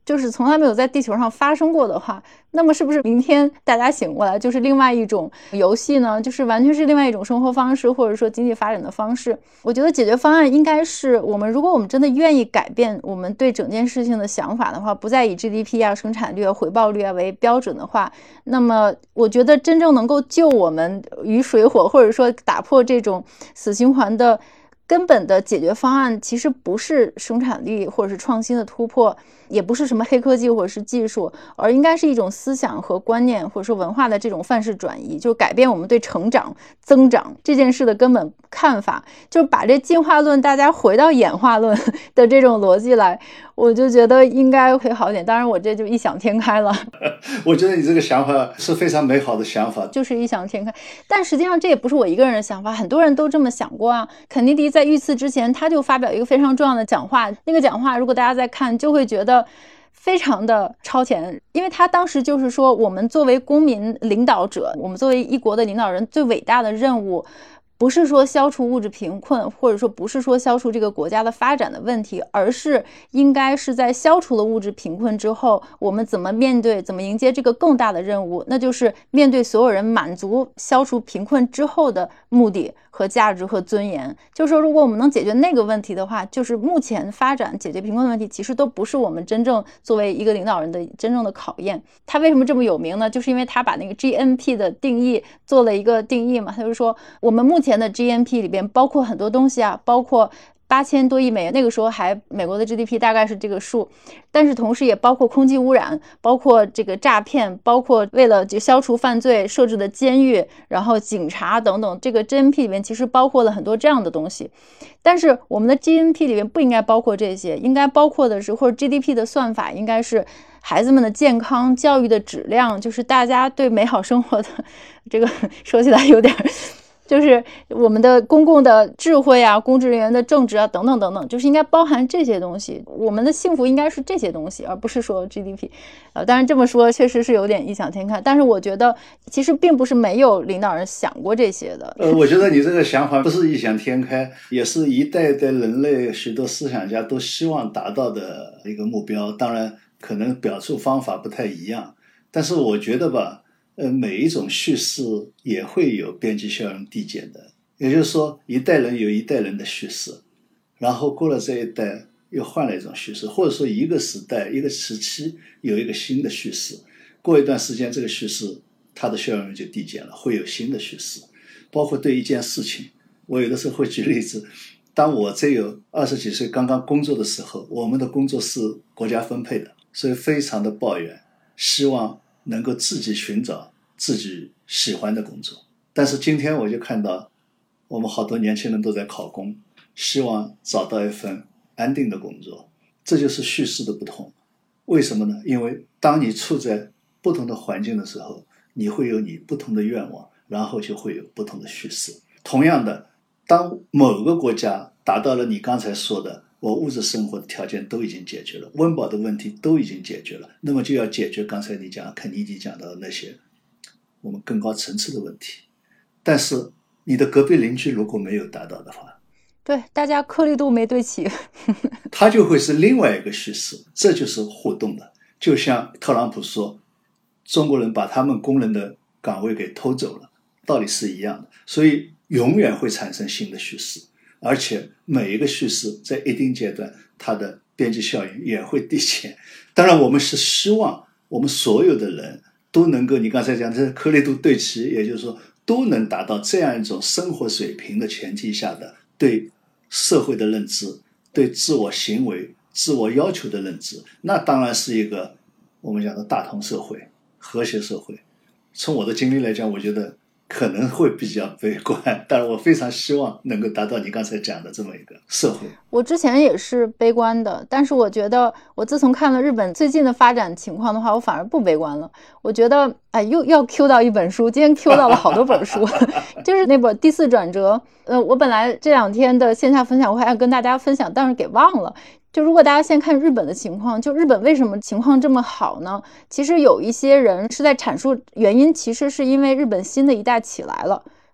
就是从来没有在地球上发生过的话，那么是不是明天大家醒过来就是另外一种游戏呢？就是完全是另外一种生活方式，或者说经济发展的方式。我觉得解决方案应该是我们，如果我们真的愿意改变我们对整件事情的想法的话，不再以 G D P 啊、生产率啊、回报率啊为标准的话，那么我觉得真正能够救我们于水火，或者说打破这种死循环的根本的解决方案，其实不是生产力或者是创新的突破，也不是什么黑科技或者是技术，而应该是一种思想和观念或者说文化的这种范式转移，就是改变我们对成长增长这件事的根本看法，就是把这进化论大家回到演化论的这种逻辑来，我就觉得应该会好一点。当然我这就异想天开了我觉得你这个想法是非常美好的想法， 就是异想天开，但实际上这也不是我一个人的想法，很多人都这么想过啊。肯尼迪在遇刺之前他就发表一个非常重要的讲话，那个讲话如果大家在看就会觉得非常的超前，因为他当时就是说，我们作为公民领导者，我们作为一国的领导人，最伟大的任务不是说消除物质贫困，或者说不是说消除这个国家的发展的问题，而是应该是在消除了物质贫困之后，我们怎么面对，怎么迎接这个更大的任务，那就是面对所有人，满足消除贫困之后的目的和价值和尊严。就是说如果我们能解决那个问题的话，就是目前发展解决贫困的问题其实都不是我们真正作为一个领导人的真正的考验。他为什么这么有名呢？就是因为他把那个 G N P 的定义做了一个定义嘛，他就说我们目前的 G N P 里边包括很多东西啊，包括八千多亿美元，那个时候还美国的 G D P 大概是这个数，但是同时也包括空气污染，包括这个诈骗，包括为了就消除犯罪设置的监狱，然后警察等等，这个 G N P 里面其实包括了很多这样的东西。但是我们的 G N P 里面不应该包括这些，应该包括的是，或者 G D P 的算法应该是孩子们的健康、教育的质量，就是大家对美好生活的这个说起来有点就是我们的公共的智慧啊，公职人员的正直啊，等等等等，就是应该包含这些东西。我们的幸福应该是这些东西，而不是说 G D P。呃，当然这么说确实是有点异想天开，但是我觉得其实并不是没有领导人想过这些的。 呃，我觉得你这个想法不是异想天开，也是一代代人类许多思想家都希望达到的一个目标。当然，可能表述方法不太一样，但是我觉得吧。呃，每一种叙事也会有边际效应递减的，也就是说，一代人有一代人的叙事，然后过了这一代又换了一种叙事，或者说一个时代、一个时期有一个新的叙事，过一段时间这个叙事它的效应就递减了，会有新的叙事。包括对一件事情，我有的时候会举例子，当我只有二十几岁刚刚工作的时候，我们的工作是国家分配的，所以非常的抱怨，希望能够自己寻找自己喜欢的工作。但是今天我就看到我们好多年轻人都在考公，希望找到一份安定的工作。这就是叙事的不同。为什么呢？因为当你处在不同的环境的时候，你会有你不同的愿望，然后就会有不同的叙事。同样的，当某个国家达到了你刚才说的我物质生活的条件都已经解决了，温饱的问题都已经解决了，那么就要解决刚才你讲肯尼迪讲到的那些我们更高层次的问题。但是你的隔壁邻居如果没有达到的话， 对，大家颗粒度没对齐它就会是另外一个叙事，这就是互动的。就像特朗普说中国人把他们工人的岗位给偷走了，道理是一样的。所以永远会产生新的叙事，而且每一个叙事在一定阶段它的边际效应也会递减。当然我们是希望我们所有的人都能够，你刚才讲这颗粒度对齐，也就是说都能达到这样一种生活水平的前提下的对社会的认知，对自我行为自我要求的认知，那当然是一个我们讲的大同社会和谐社会。从我的经历来讲，我觉得可能会比较悲观，但是我非常希望能够达到你刚才讲的这么一个社会。 我之前也是悲观的，但是我觉得我自从看了日本最近的发展情况的话，我反而不悲观了。我觉得哎，又要 Q 到一本书，今天 Q 到了好多本书就是那本第四转折。呃，我本来这两天的线下分享我还要跟大家分享，但是给忘了。就如果大家先看日本的情况，就日本为什么情况这么好呢？其实有一些人是在阐述原因，其实是因为日本新的一代起来了，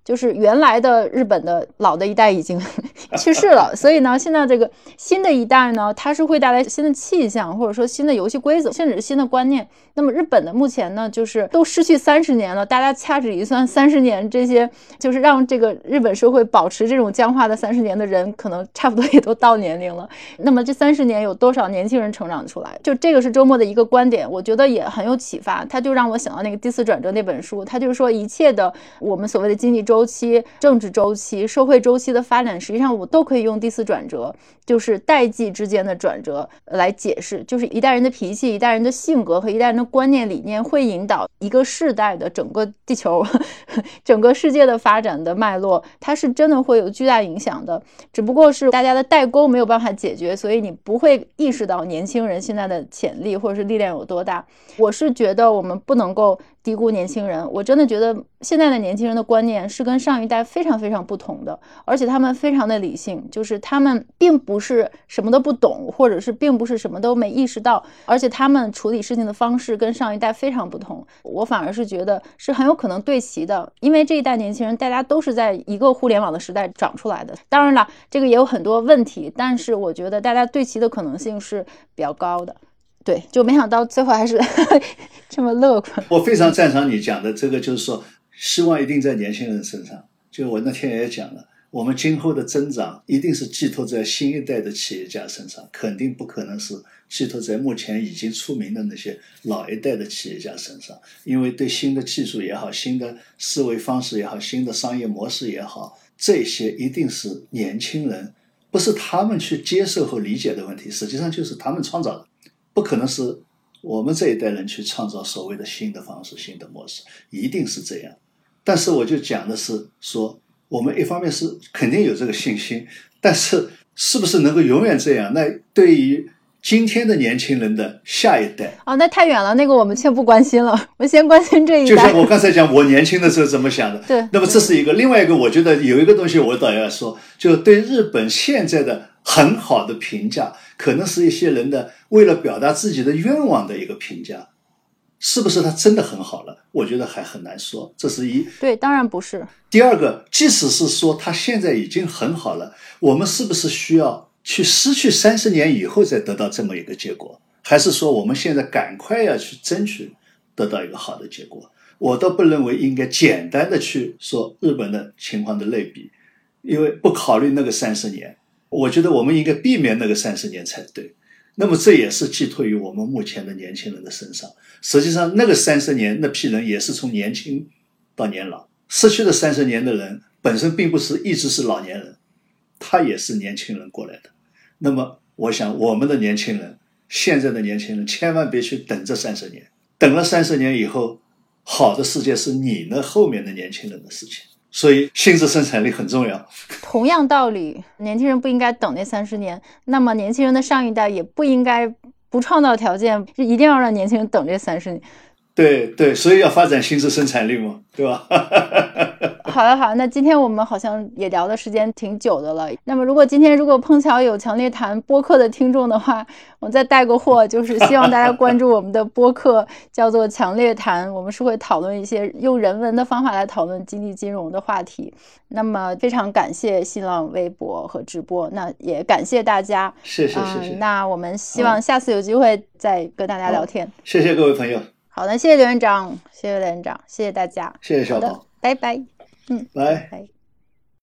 就是原来的日本的老的一代已经去世了，所以呢，现在这个新的一代呢，它是会带来新的气象，或者说新的游戏规则，甚至是新的观念。那么日本的目前呢，就是都失去三十年了，大家掐指一算，三十年这些就是让这个日本社会保持这种僵化的三十年的人，可能差不多也都到年龄了。那么这三十年有多少年轻人成长出来？就这个是周末的一个观点，我觉得也很有启发。他就让我想到那个《第四转折》那本书，他就是说一切的我们所谓的经济周期、政治周期、社会周期的发展，实际上我都可以用第四转折，就是代际之间的转折来解释。就是一代人的脾气、一代人的性格和一代人的观念理念，会引导一个世代的整个地球、整个世界的发展的脉络，它是真的会有巨大影响的。只不过是大家的代沟没有办法解决，所以你不会意识到年轻人现在的潜力或者是力量有多大。我是觉得我们不能够低估年轻人，我真的觉得现在的年轻人的观念是跟上一代非常非常不同的，而且他们非常的理性，就是他们并不是什么都不懂，或者是并不是什么都没意识到，而且他们处理事情的方式跟上一代非常不同。我反而是觉得是很有可能对齐的，因为这一代年轻人大家都是在一个互联网的时代长出来的。当然了，这个也有很多问题，但是我觉得大家对齐的可能性是比较高的。对，就没想到最后还是这么乐观。 我非常赞成你讲的这个，就是说希望一定在年轻人身上。就我那天也讲了，我们今后的增长一定是寄托在新一代的企业家身上，肯定不可能是寄托在目前已经出名的那些老一代的企业家身上。因为对新的技术也好，新的思维方式也好，新的商业模式也好，这些一定是年轻人，不是他们去接受和理解的问题，实际上就是他们创造的，不可能是我们这一代人去创造所谓的新的方式、新的模式，一定是这样。但是我就讲的是说，我们一方面是肯定有这个信心，但是是不是能够永远这样，那对于今天的年轻人的下一代哦，那太远了，那个我们先不关心了，我先关心这一代。 就像我刚才讲我年轻的时候怎么想的， 对， 那么这是一个。另外一个我觉得有一个东西我倒要说，就对日本现在的很好的评价，可能是一些人的为了表达自己的愿望的一个评价，是不是他真的很好了，我觉得还很难说。这是一。 对，当然不是。 第二个，即使是说他现在已经很好了，我们是不是需要去失去三十年以后再得到这么一个结果，还是说我们现在赶快要去争取得到一个好的结果？我倒不认为应该简单的去说日本的情况的类比，因为不考虑那个三十年，我觉得我们应该避免那个三十年才对。那么这也是寄托于我们目前的年轻人的身上。实际上那个三十年那批人也是从年轻到年老，失去了三十年的人本身并不是一直是老年人，他也是年轻人过来的。那么我想我们的年轻人，现在的年轻人千万别去等这三十年，等了三十年以后，好的世界是你呢后面的年轻人的事情。所以薪资生产力很重要。 同样道理，年轻人不应该等那三十年，那么年轻人的上一代也不应该不创造条件，一定要让年轻人等这三十年。 对对，所以要发展薪资生产力嘛，对吧？ 好的好的，那今天我们好像也聊的时间挺久的了。那么如果今天如果碰巧有强烈谈播客的听众的话，我再带个货，就是希望大家关注我们的播客，叫做强烈谈。我们是会讨论一些用人文的方法来讨论经济金融的话题。那么非常感谢新浪微博和直播，那也感谢大家。 谢谢谢谢、 嗯。那我们希望下次有机会再跟大家聊天。 谢谢各位朋友。 好的，谢谢刘院长，谢谢刘院长，谢谢大家。 谢谢小宝， 拜拜。嗯， 拜拜。